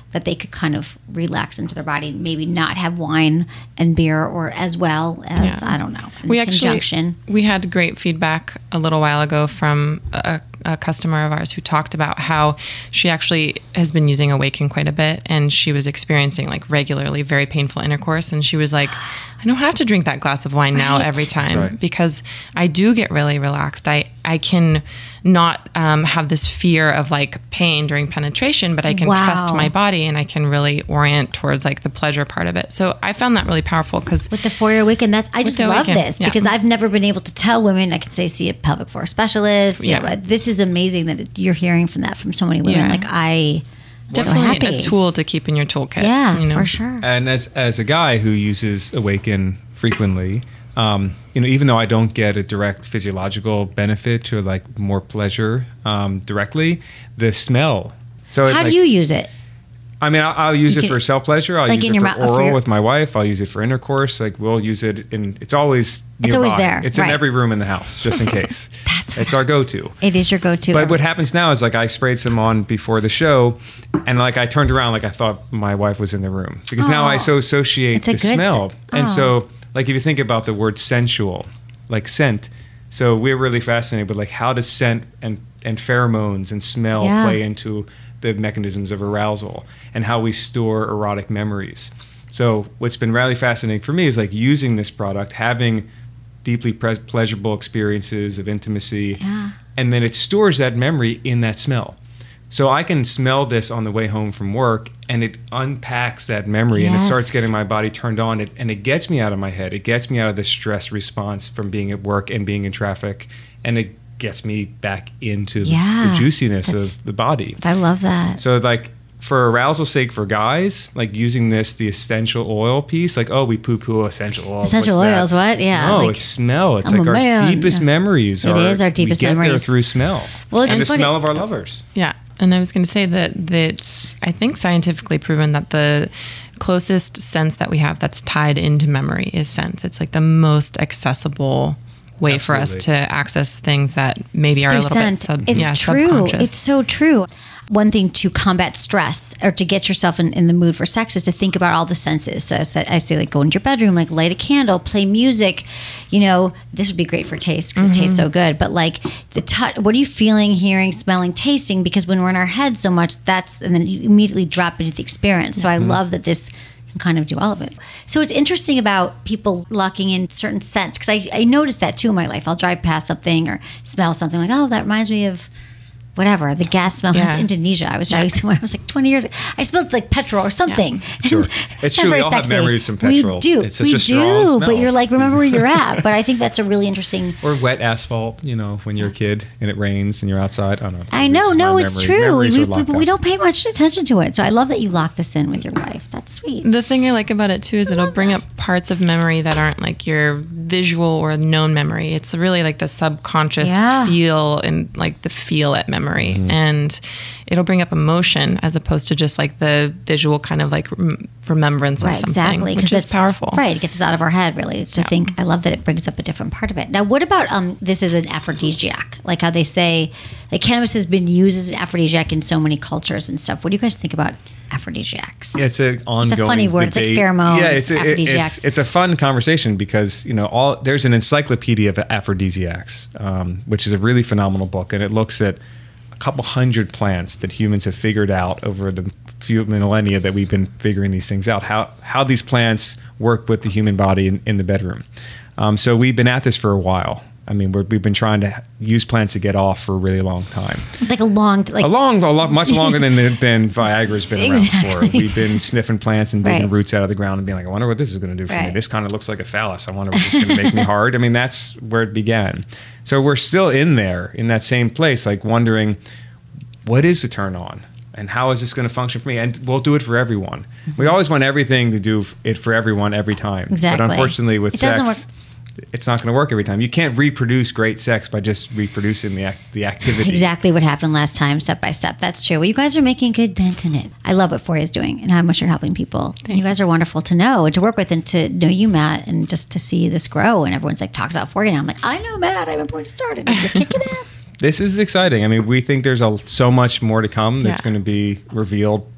that they could kind of relax into their body and maybe not have wine and beer or as well as, Yeah. I don't know, in We conjunction. actually we had great feedback a little while ago from a, a customer of ours who talked about how she actually has been using Awaken quite a bit, and she was experiencing like regularly very painful intercourse, and she was like, I don't have to drink that glass of wine now Right. every time right. because I do get really relaxed. I I can not um, have this fear of like pain during penetration, but I can Wow. trust my body and I can really orient towards like the pleasure part of it. So I found that really powerful because With the four-year Awaken, that's I just the love Awaken, this yeah. because I've never been able to tell women. I could say see a pelvic floor specialist. You Yeah. know, but this is amazing that it, you're hearing from that from so many women. Yeah. Like I, so definitely happy. a tool to keep in your toolkit. Yeah, you know? for sure. And as as a guy who uses Awaken frequently, um, you know, even though I don't get a direct physiological benefit or like more pleasure um, directly, the smell. So it, How like, do you use it? I mean, I'll, I'll use You it can- for self pleasure. I'll like use in it your for mouth- for oral your- with my wife. I'll use it for intercourse. Like we'll use it in. It's always It's always nearby. there, It's right. in every room in the house, just in case. That's it's what our go-to. It is your go-to. But what happens now is like I sprayed some on before the show, and like I turned around like I thought my wife was in the room because now I Oh. so associate It's a the good smell. scent. And Oh. so like if you think about the word sensual, like scent, so we're really fascinated with like how does scent and and pheromones and smell Yeah. play into the mechanisms of arousal and how we store erotic memories. So what's been really fascinating for me is like using this product, having deeply pre- pleasurable experiences of intimacy, Yeah. and then it stores that memory in that smell. So I can smell this on the way home from work, and it unpacks that memory, and it Yes. starts getting my body turned on, it, and it gets me out of my head. It gets me out of the stress response from being at work and being in traffic, and it gets me back into the- Yeah, the juiciness that's- of the body. I love that. So like for arousal's sake for guys, like using this, the essential oil piece, like, oh, we poo poo essential oils. Essential What's that? oils, what? Yeah, No, like, it's smell. It's I'm like a our man. deepest Yeah. memories. It are, is our deepest we get memories. there through smell. Well, it's and the funny- smell of our lovers. Yeah. And I was going to say that that's, I think, scientifically proven that the closest sense that we have that's tied into memory is sense. It's like the most accessible way for us to Absolutely. access things that maybe are Their a little scent. bit sub, it's yeah, true. subconscious. It's so true. One thing to combat stress or to get yourself in, in the mood for sex is to think about all the senses. So I, said, I say, like, go into your bedroom, like, light a candle, play music. You know, this would be great for taste because Mm-hmm. it tastes so good. But, like, the touch, what are you feeling, hearing, smelling, tasting? Because when we're in our head so much, that's, and then you immediately drop into the experience. So I love that this can kind of do all of it. So it's interesting about people locking in certain scents because I, I noticed that too in my life. I'll drive past something or smell something like, oh, that reminds me of whatever, the gas smell. I was Yeah. in Indonesia. I was driving somewhere. I was like twenty years ago. I smelled like petrol or something. Sure. And It's not true. We very all have sexy. memories from petrol. We do. It's such we a strong do. smell. But you're like, remember where you're at. But I think that's a really interesting. Or wet asphalt, you know, when you're a kid and it rains and you're outside. I don't know. I Maybe know. it's No, my it's memory. true. We, Memories we, are locked we up. don't pay much attention to it. So I love that you locked this in with your wife. That's sweet. The thing I like about it too is it'll bring up parts of memory that aren't like your visual or known memory. It's really like the subconscious Yeah. feel and like the feel at memory. And it'll bring up emotion as opposed to just like the visual kind of like rem- remembrance of Right, something, exactly. 'cause which is that's- powerful. Right. It gets us out of our head, really. To Yeah. think, I love that it brings up a different part of it. Now, what about um? this is an aphrodisiac? Like how they say, like cannabis has been used as an aphrodisiac in so many cultures and stuff. What do you guys think about aphrodisiacs? Yeah, it's an ongoing. funny word. It's like debate. pheromones, Yeah, it's a, it- aphrodisiacs. it's, it's a fun conversation because you know all there's an encyclopedia of aphrodisiacs, um, which is a really phenomenal book, and it looks at a couple hundred plants that humans have figured out over the few millennia that we've been figuring these things out. How how these plants work with the human body in, in the bedroom. Um, so we've been at this for a while. I mean, we're, we've been trying to use plants to get off for a really long time. Like a long, like A long, a lot, much longer than than Viagra's been around Exactly. for. We've been sniffing plants and digging Right. roots out of the ground and being like, I wonder what this is going to do for me. Right. This kind of looks like a phallus. I wonder what this is going to make me hard. I mean, that's where it began. So we're still in there, in that same place, like wondering, what is the turn on? And how is this going to function for me? And we'll do it for everyone. We always want everything to do it for everyone every time. Exactly. But unfortunately, with It doesn't sex, it's not going to work every time. You can't reproduce great sex by just reproducing the act, the activity. exactly what happened last time, step by step. That's true. Well, you guys are making a good dent in it. I love what Foria is doing and how much you're helping people. And you guys are wonderful to know and to work with and to know you, Matt, and just to see this grow. And everyone's like, talks about Foria now. I'm like, I know Matt. I remember when it started. You're kicking ass. This is exciting. I mean, we think there's a, so much more to come that's Yeah. going to be revealed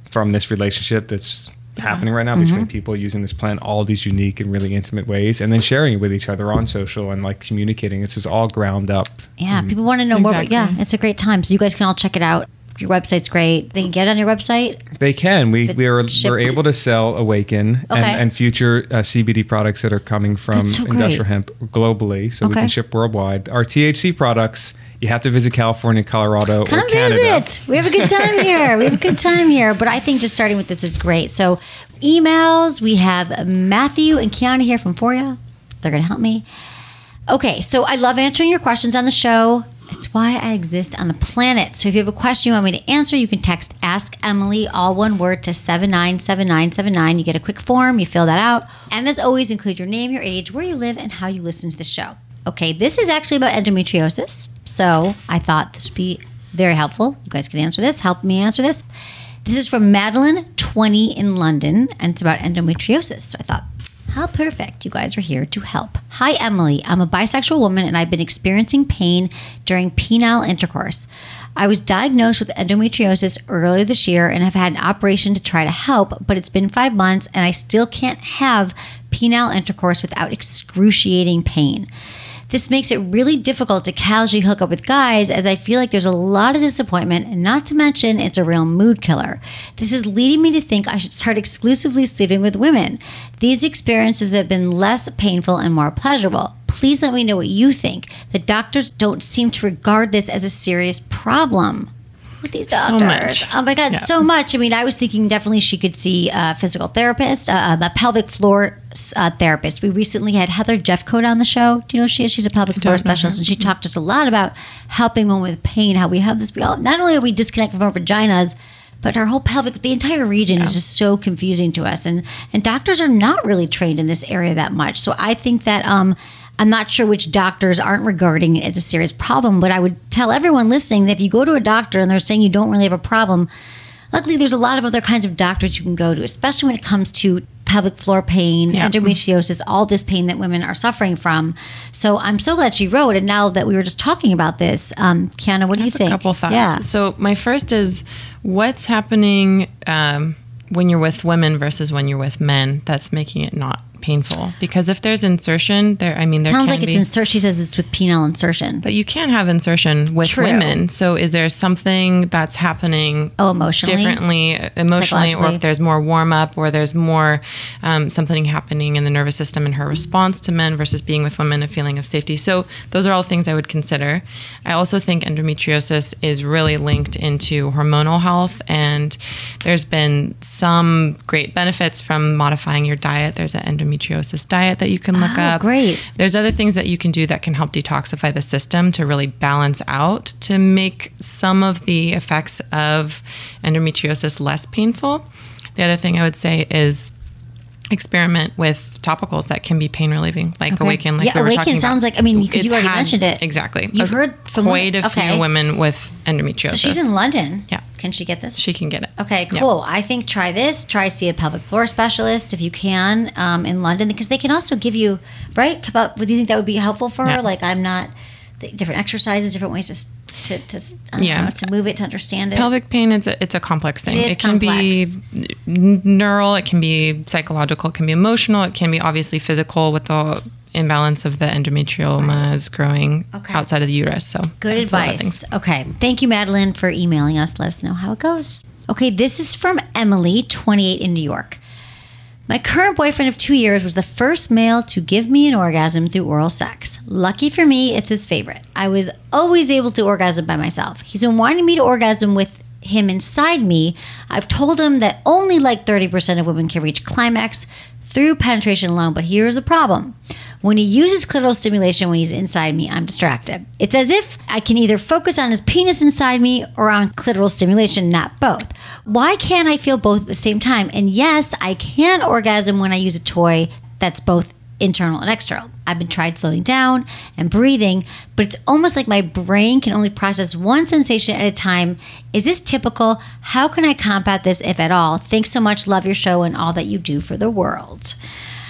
from this relationship that's happening right now Mm-hmm. between people using this plant all these unique and really intimate ways, and then sharing it with each other on social and like communicating. This is all ground up. Yeah, people want to know more. But Exactly. yeah, it's a great time. So you guys can all check it out. Your website's great. They can get it on your website. They can. We If we are it's shipped- we're able to sell Awaken Okay. and, and future uh, C B D products that are coming from That's so great. industrial hemp globally, so we Okay. can ship worldwide. Our T H C products, you have to visit California, Colorado, Come or Canada. visit. We have a good time here. We have a good time here. But I think just starting with this is great. So emails, we have Matthew and Kiana here from Foria. They're going to help me. Okay, so I love answering your questions on the show. It's why I exist on the planet. So if you have a question you want me to answer, you can text Ask Emily, all one word, to seven nine seven nine seven nine. You get a quick form, you fill that out. And as always, include your name, your age, where you live, and how you listen to the show. Okay, this is actually about endometriosis. So I thought this would be very helpful. You guys can answer this, help me answer this. This is from Madeline, twenty, in London, and it's about endometriosis. So I thought, how perfect. You guys are here to help. Hi, Emily. I'm a bisexual woman and I've been experiencing pain during penile intercourse. I was diagnosed with endometriosis earlier this year and have had an operation to try to help, but it's been five months and I still can't have penile intercourse without excruciating pain. This makes it really difficult to casually hook up with guys, as I feel like there's a lot of disappointment, and not to mention it's a real mood killer. This is leading me to think I should start exclusively sleeping with women. These experiences have been less painful and more pleasurable. Please let me know what you think. The doctors don't seem to regard this as a serious problem. With these doctors. So much. Oh my God, Yeah. so much. I mean, I was thinking definitely she could see a physical therapist, uh, a pelvic floor uh, therapist. We recently had Heather Jeffcoat on the show. Do you know who she is? She's a pelvic floor don't know specialist, her. and she talked to us a lot about helping women with pain, how we have this, we all, not only are we disconnected from our vaginas, but our whole pelvic, the entire region is just so confusing to us. And, and doctors are not really trained in this area that much. So I think that, um, I'm not sure which doctors aren't regarding it as a serious problem, but I would tell everyone listening that if you go to a doctor and they're saying you don't really have a problem, luckily there's a lot of other kinds of doctors you can go to, especially when it comes to pelvic floor pain, Yeah. endometriosis, all this pain that women are suffering from. So I'm so glad she wrote. And now that we were just talking about this, um, Kiana, what do I you have think? A couple thoughts. Yeah. So my first is, what's happening um, when you're with women versus when you're with men that's making it not painful? Because if there's insertion there, I mean, there Sounds can like it's be, insertion. She says it's with penile insertion. but you can have insertion with True. women. So is there something that's happening Oh, emotionally? differently emotionally, or Psychologically? if there's more warm up, or there's more um, something happening in the nervous system in her response to men versus being with women, a feeling of safety. So those are all things I would consider. I also think endometriosis is really linked into hormonal health, and there's been some great benefits from modifying your diet. There's an endometriosis diet that you can look Oh, up. great. There's other things that you can do that can help detoxify the system to really balance out, to make some of the effects of endometriosis less painful. The other thing I would say is experiment with topicals that can be pain relieving, like Okay. Awaken, like Yeah, we were Awaken talking sounds about. like- I mean, because you It's already had- mentioned it. Exactly. You've A- heard from quite a okay. few women with endometriosis. So she's in London. Yeah. Can she get this? She can get it. Okay, Yeah. cool. I think try this. Try see a pelvic floor specialist if you can um, in London, because they can also give you, right? About, do you think that would be helpful for her? Yeah. Like, I'm not, the different exercises, different ways to, s- to, to I don't Yeah. know, to move it, to understand it. Pelvic pain is a, it's a complex thing. It is can be n- neural, it can be psychological, it can be emotional, it can be obviously physical with the imbalance of the endometriomas growing Okay. outside of the uterus. So Good that's a lot of advice. things. Okay. Thank you, Madeline, for emailing us. Let us know how it goes. Okay, this is from Emily, twenty-eight, in New York. My current boyfriend of two years was the first male to give me an orgasm through oral sex. Lucky for me, it's his favorite. I was always able to orgasm by myself. He's been wanting me to orgasm with him inside me. I've told him that only like thirty percent of women can reach climax through penetration alone, but here's the problem. When he uses clitoral stimulation when he's inside me, I'm distracted. It's as if I can either focus on his penis inside me or on clitoral stimulation, not both. Why can't I feel both at the same time? And yes, I can orgasm when I use a toy that's both internal and external. I've been tried slowing down and breathing, but it's almost like my brain can only process one sensation at a time. Is this typical? How can I combat this, if at all? Thanks so much. Love your show and all that you do for the world. It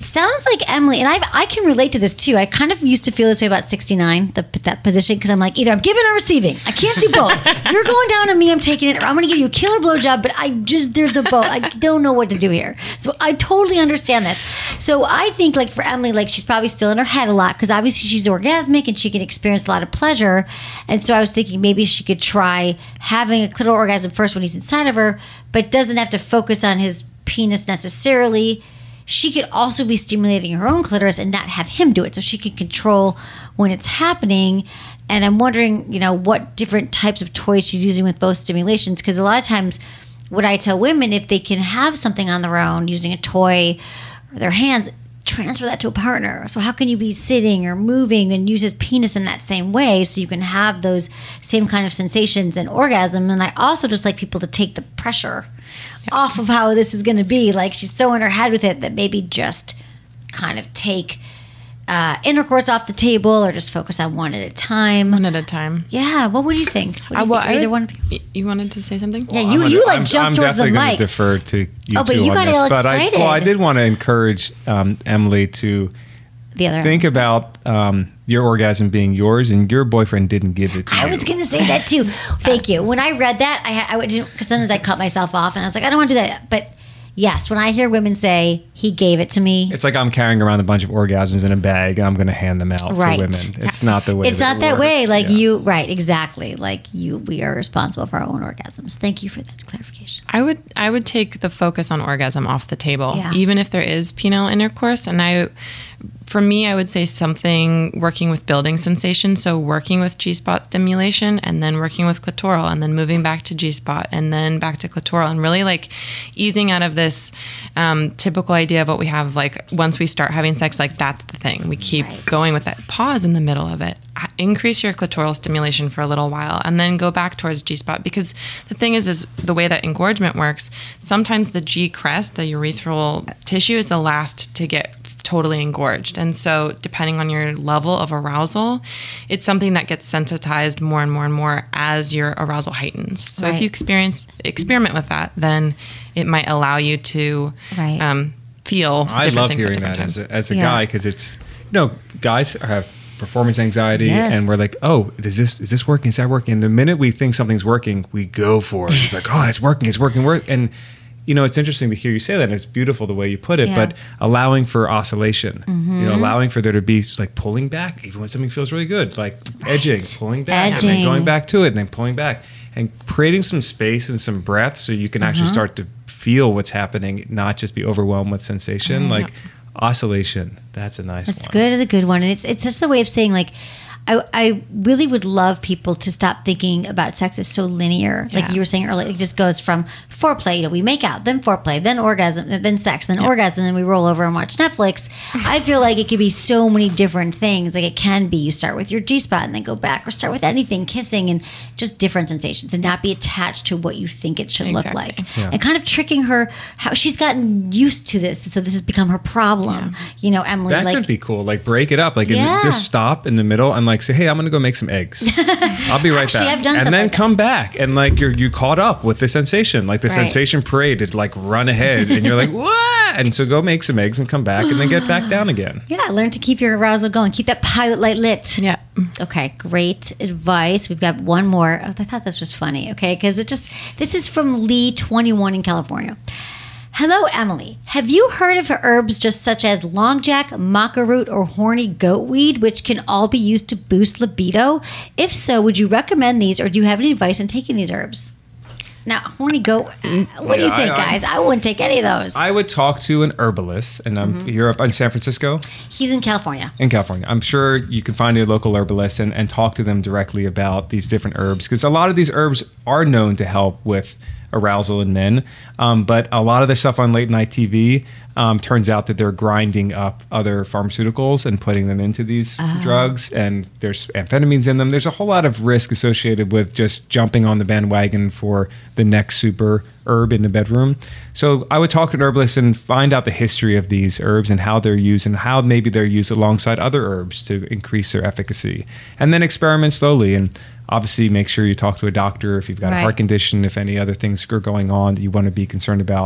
sounds like Emily, and I I can relate to this too. I kind of used to feel this way about sixty-nine, the, that position, because I'm like, either I'm giving or receiving. I can't do both. You're going down on me, I'm taking it, or I'm going to give you a killer blowjob, but I just, there's the both. I don't know what to do here. So I totally understand this. So I think, like, for Emily, like, she's probably still in her head a lot, because obviously she's orgasmic and she can experience a lot of pleasure. And so I was thinking maybe she could try having a clitoral orgasm first when he's inside of her, but doesn't have to focus on his penis necessarily. She could also be stimulating her own clitoris and not have him do it, so she can control when it's happening. And I'm wondering, you know, what different types of toys she's using with both stimulations, because a lot of times what I tell women, if they can have something on their own using a toy or their hands, transfer that to a partner. So how can you be sitting or moving and use his penis in that same way so you can have those same kind of sensations and orgasm? And I also just like people to take the pressure off of how this is going to be. Like, she's so in her head with it that maybe just kind of take uh, intercourse off the table, or just focus on one at a time. One at a time. Yeah. What would you think? What do you, Uh, well, think? I Either would- one of you? You wanted to say something? Yeah, Well, you I'm you gonna- like I'm, jumped I'm towards the definitely gonna mic. defer to you Oh, but two you on got this. all But I, well, I excited. did want to encourage um, Emily to The other. think about um, your orgasm being yours, and your boyfriend didn't give it to you. I was going to say that too. Thank you. When I read that, I had, I didn't, because sometimes I cut myself off, and I was like, I don't want to do that. But yes, when I hear women say he gave it to me, It's like I'm carrying around a bunch of orgasms in a bag, and I'm going to hand them out Right. to women. It's not the way. it's that not it that way. works. Like Yeah. you, right? Exactly. Like you, we are responsible for our own orgasms. Thank you for that clarification. I would I would take the focus on orgasm off the table, Yeah. even if there is penile intercourse. And I, for me, I would say something working with building sensation. So working with G-spot stimulation, and then working with clitoral, and then moving back to G-spot, and then back to clitoral, and really like easing out of this um, typical idea of what we have. Like, once we start having sex, like that's the thing. We keep Right. going with that. Pause in the middle of it. Increase your clitoral stimulation for a little while, and then go back towards G-spot, because the thing is, is the way that engorgement works, sometimes the G crest, the urethral tissue, is the last to get totally engorged. And so depending on your level of arousal, it's something that gets sensitized more and more and more as your arousal heightens. So Right. if you experience experiment with that, then it might allow you to Right. um, feel I different love things at hearing different that as times. a, as a Yeah. guy, because it's, you know, guys have performance anxiety, Yes. and we're like, oh, is this is this working? Is that working? And the minute we think something's working, we go for it. It's like, oh, it's working, it's working, work. And you know, it's interesting to hear you say that. And it's beautiful the way you put it, Yeah. but allowing for oscillation, Mm-hmm. you know, allowing for there to be like pulling back, even when something feels really good, like edging, pulling back, and then Edging. going back to it, and then pulling back, and creating some space and some breath so you can Uh-huh. actually start to feel what's happening, not just be overwhelmed with sensation. Like oscillation, that's a nice That's one. good. It's a good one, and it's it's just the way of saying, like, I I really would love people to stop thinking about sex as so linear. Like Yeah. you were saying earlier, it just goes from foreplay, you know, we make out, then foreplay, then orgasm, then sex, then orgasm, then we roll over and watch Netflix. I feel like it could be so many different things. Like it can be, you start with your G spot and then go back, or start with anything, kissing, and just different sensations, and not be attached to what you think it should look Exactly. like, Yeah. and kind of tricking her. How she's gotten used to this, so this has become her problem. You know, Emily, That like. could be cool. Like break it up. Like in the- Yeah. just stop in the middle and like say, "Hey, I'm going to go make some eggs. I'll be right Actually, back." I've done and stuff then like that. come back and like you're you caught up with the sensation. Like the Right. sensation parade had like run ahead, and you're like, "What?" And so go make some eggs and come back and then get back down again. Yeah, learn to keep your arousal going. Keep that pilot light lit. Yeah. Okay, great advice. We've got one more. Oh, I thought this was funny. Okay, because it just, this is from Lee, twenty-one in California. Hello, Emily. Have you heard of herbs just such as longjack, maca root, or horny goatweed, which can all be used to boost libido? If so, would you recommend these, or do you have any advice on taking these herbs? Now, horny goat, what do you Yeah, I- think, I- guys? I wouldn't take any of those. I would talk to an herbalist, and um, Mm-hmm. you're up in San Francisco. He's in California. In California. I'm sure you can find a local herbalist and, and talk to them directly about these different herbs, because a lot of these herbs are known to help with arousal in men. Um, but a lot of the stuff on late night T V um, turns out that they're grinding up other pharmaceuticals and putting them into these drugs. And there's amphetamines in them. There's a whole lot of risk associated with just jumping on the bandwagon for the next super herb in the bedroom. So I would talk to an herbalist and find out the history of these herbs and how they're used and how maybe they're used alongside other herbs to increase their efficacy. And then experiment slowly. And obviously make sure you talk to a doctor if you've got Right. a heart condition, if any other things are going on that you want to be concerned about.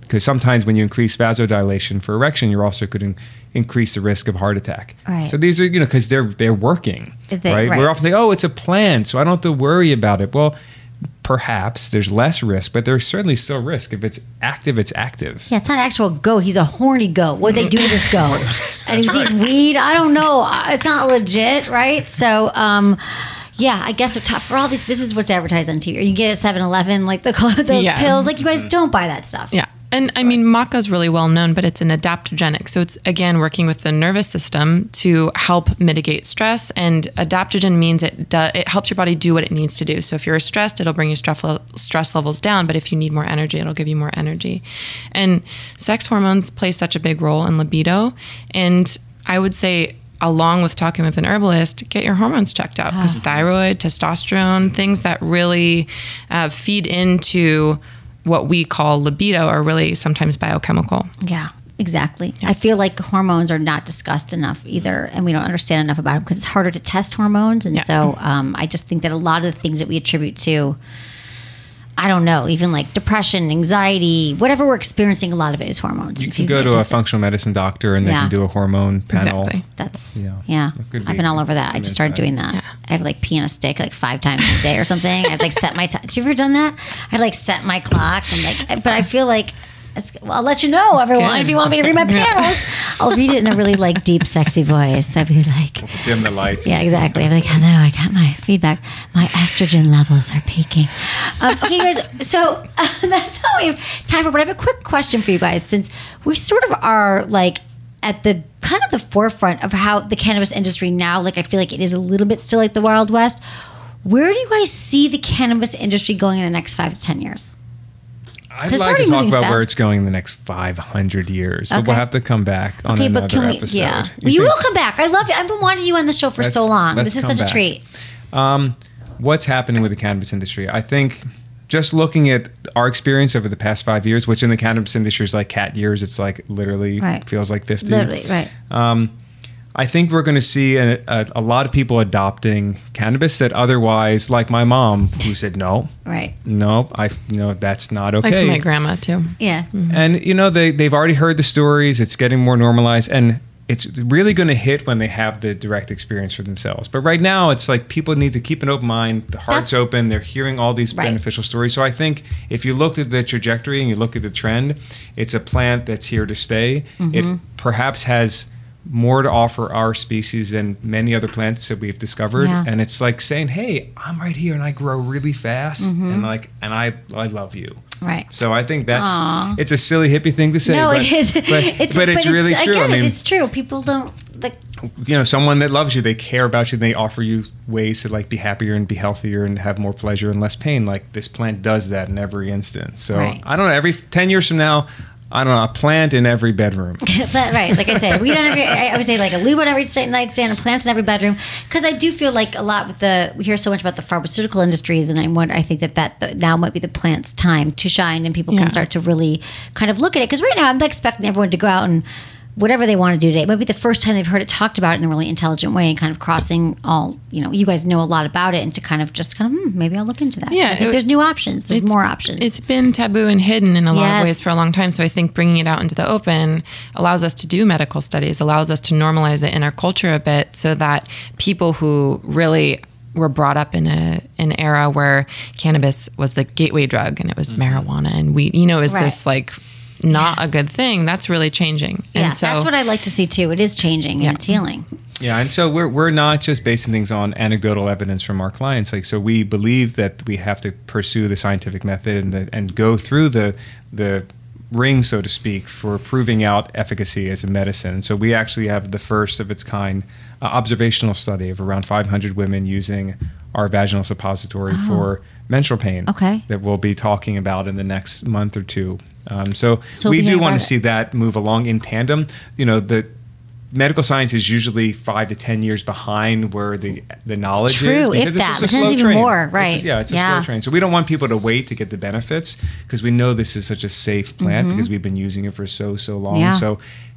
because sometimes when you increase vasodilation for erection, you're also going to increase the risk of heart attack. Right. So these are, you know, because they're they're working, They- right? right. We're often thinking, oh, it's a plant, so I don't have to worry about it. Well, perhaps there's less risk, but there's certainly still risk. If it's active, it's active. Yeah, it's not an actual goat. He's a horny goat. What would they do to this goat? And he's eating weed? I don't know. Uh, It's not legit, right? So, um, yeah, I guess it's tough for all these. This is what's advertised on T V. Or you get it at seven eleven, like the, those Yeah. pills. Like, you guys don't buy that stuff. Yeah. And I mean, maca is really well known, but it's an adaptogenic. So it's, again, working with the nervous system to help mitigate stress. And adaptogen means it do, it helps your body do what it needs to do. So if you're stressed, it'll bring your stress, le- stress levels down. But if you need more energy, it'll give you more energy. And sex hormones play such a big role in libido. And I would say, along with talking with an herbalist, get your hormones checked out. Because thyroid, testosterone, things that really uh, feed into what we call libido are really sometimes biochemical. Yeah, exactly. I feel like hormones are not discussed enough either, and we don't understand enough about them because it's harder to test hormones. And Yeah. so um, I just think that a lot of the things that we attribute to, I don't know, even like depression, anxiety, whatever we're experiencing, a lot of it is hormones. You If can go to a test it. functional medicine doctor and they Yeah. can do a hormone panel. Exactly. That's Yeah. yeah. That could I've be been all over that. I some just started insight. doing that. I'd like pee on a stick like five times a day or something. I'd like set my time. Did you ever done that? I'd like set my clock and like. But I feel like. It's, well, I'll let you know, everyone. good. If you want me to read my panels, I'll read it in a really like deep, sexy voice. I'd be like, Dim the lights. yeah, exactly. I'm like, hello, I got my feedback. My estrogen levels are peaking. Um, okay, guys. So uh, that's all we have time for. But I have a quick question for you guys, since we sort of are like at the kind of the forefront of how the cannabis industry now. Like, I feel like it is a little bit still like the Wild West. Where do you guys see the cannabis industry going in the next five to ten years? I'd It's like already to talk moving about where fast. it's going in the next five hundred years. But Okay. we'll have to come back on Okay, another but can we? episode. Yeah, You well, you think- will come back. I love it. I've been wanting you on the show for Let's- so long. let's This is come such back. a treat. Um, what's happening with the cannabis industry? I think just looking at our experience over the past five years, which in the cannabis industry is like cat years, it's like literally Right. feels like fifty. Literally, right. Um, I think we're going to see a, a, a lot of people adopting cannabis that otherwise, like my mom, who said no, Right. no, I no, that's not okay. Like my grandma, too. Yeah. And you know they they've already heard the stories. It's getting more normalized, and it's really going to hit when they have the direct experience for themselves. But right now, it's like people need to keep an open mind. The heart's That's- open. They're hearing all these Right. beneficial stories. So I think if you looked at the trajectory and you look at the trend, it's a plant that's here to stay. Mm-hmm. It perhaps has more to offer our species than many other plants that we've discovered. Yeah. And it's like saying, "Hey, I'm right here, and I grow really fast, and like, and I I love you." Mm-hmm. Right. So I think that's Aw. it's a silly hippie thing to say, No, but, it is. but it's, but it's really I true. get I mean, it. It's true. People don't like. you know, someone that loves you, they care about you, and they offer you ways to like be happier and be healthier and have more pleasure and less pain. Like this plant does that in every instance. So Right. I don't know. Every ten years from now, I don't know, a plant in every bedroom. But, right, like I said, we don't every. I I would say like a lube on every sta- nightstand, and plants in every bedroom. Because I do feel like a lot with the we hear so much about the pharmaceutical industries, and I wonder. I think that that the, now might be the plant's time to shine, and people Yeah. can start to really kind of look at it. Because right now, I'm not expecting everyone to go out and whatever they want to do today. It might be the first time they've heard it talked about in a really intelligent way, and kind of crossing all. You know, you guys know a lot about it, and to kind of just kind of hmm, maybe I'll look into that. Yeah, I think it- there's new options. There's It's- more options. It's been taboo and hidden in a lot Yes. of ways for a long time. So I think bringing it out into the open allows us to do medical studies, allows us to normalize it in our culture a bit, so that people who really were brought up in a an era where cannabis was the gateway drug and it was marijuana and weed, you know, is Right. this like not a good thing. That's really changing. yeah, and so that's what I like to see too. It is changing Yeah. and it's healing. Yeah, and so we're we're not just basing things on anecdotal evidence from our clients. Like, so we believe that we have to pursue the scientific method and the, and go through the the ring, so to speak, for proving out efficacy as a medicine. So we actually have the first of its kind uh, observational study of around five hundred women using our vaginal suppository for menstrual pain. Okay. That we'll be talking about in the next month or two. Um, so, So we we'll do hear want about to it. see that move along in tandem. You know, the medical science is usually five to ten years behind where the the knowledge true, is. if because that. just a Sometimes slow even train. more, It's right. just- yeah, it's a Yeah. slow train. So we don't want people to wait to get the benefits because we know this is such a safe plant because we've been using it for so so long. Mm-hmm. Yeah. So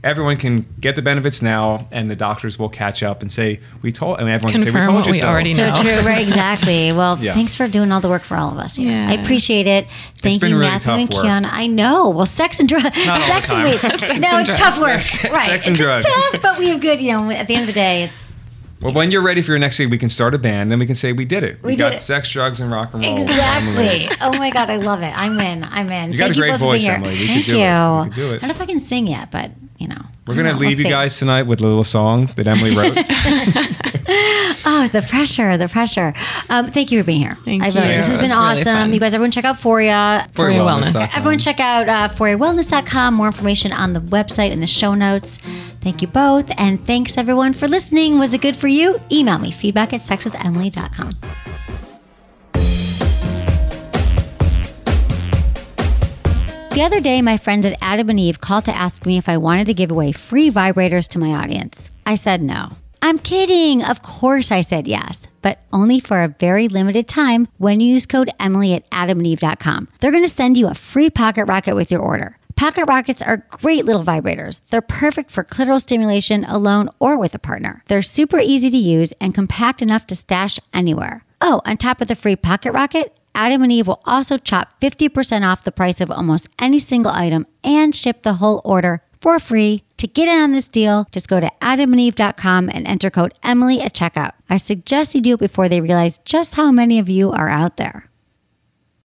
everyone can get the benefits now, and the doctors will catch up and say, we told, I mean, everyone Confirm can say, we told what you we so. already So know. true, right? Exactly. Well, Yeah. thanks for doing all the work for all of us. Here. Yeah. I appreciate it. Thank been you, really Matthew tough and work. Kiana. I know. Well, sex and drugs. all the Sex and time. wait. Sex No, and it's drugs. tough work. Sex- right. sex and it's drugs. tough, but we have good. You know, at the end of the day, it's Well, when you're ready for your next gig, we can start a band. Then we can say we did it. We, We got did it. sex, drugs, and rock and roll. exactly. Oh my god, I love it. I'm in. I'm in. You got Thank a great both for voice, being here. Emily. We could Thank do you. it. We could do it. I don't know if I can sing yet, but you know, We're I going to don't know. leave We'll you see. guys tonight with a little song that Emily wrote. Oh, the pressure, the pressure. Um, thank you for being here. Thank I really, you. This has been It's really awesome. fun. You guys, everyone check out Foria. Foria Wellness. dot com. Everyone check out uh, foria wellness dot com. More information on the website and the show notes. Thank you both. And thanks everyone for listening. Was it good for you? Email me, feedback at sex with emily dot com. The other day, my friends at Adam and Eve called to ask me if I wanted to give away free vibrators to my audience. I said no. I'm kidding. Of course I said yes, but only for a very limited time when you use code Emily at adam and eve dot com. They're going to send you a free pocket rocket with your order. Pocket rockets are great little vibrators. They're perfect for clitoral stimulation alone or with a partner. They're super easy to use and compact enough to stash anywhere. Oh, on top of the free pocket rocket, Adam and Eve will also chop fifty percent off the price of almost any single item and ship the whole order for free. To get in on this deal, just go to adam and eve dot com and enter code Emily at checkout. I suggest you do it before they realize just how many of you are out there.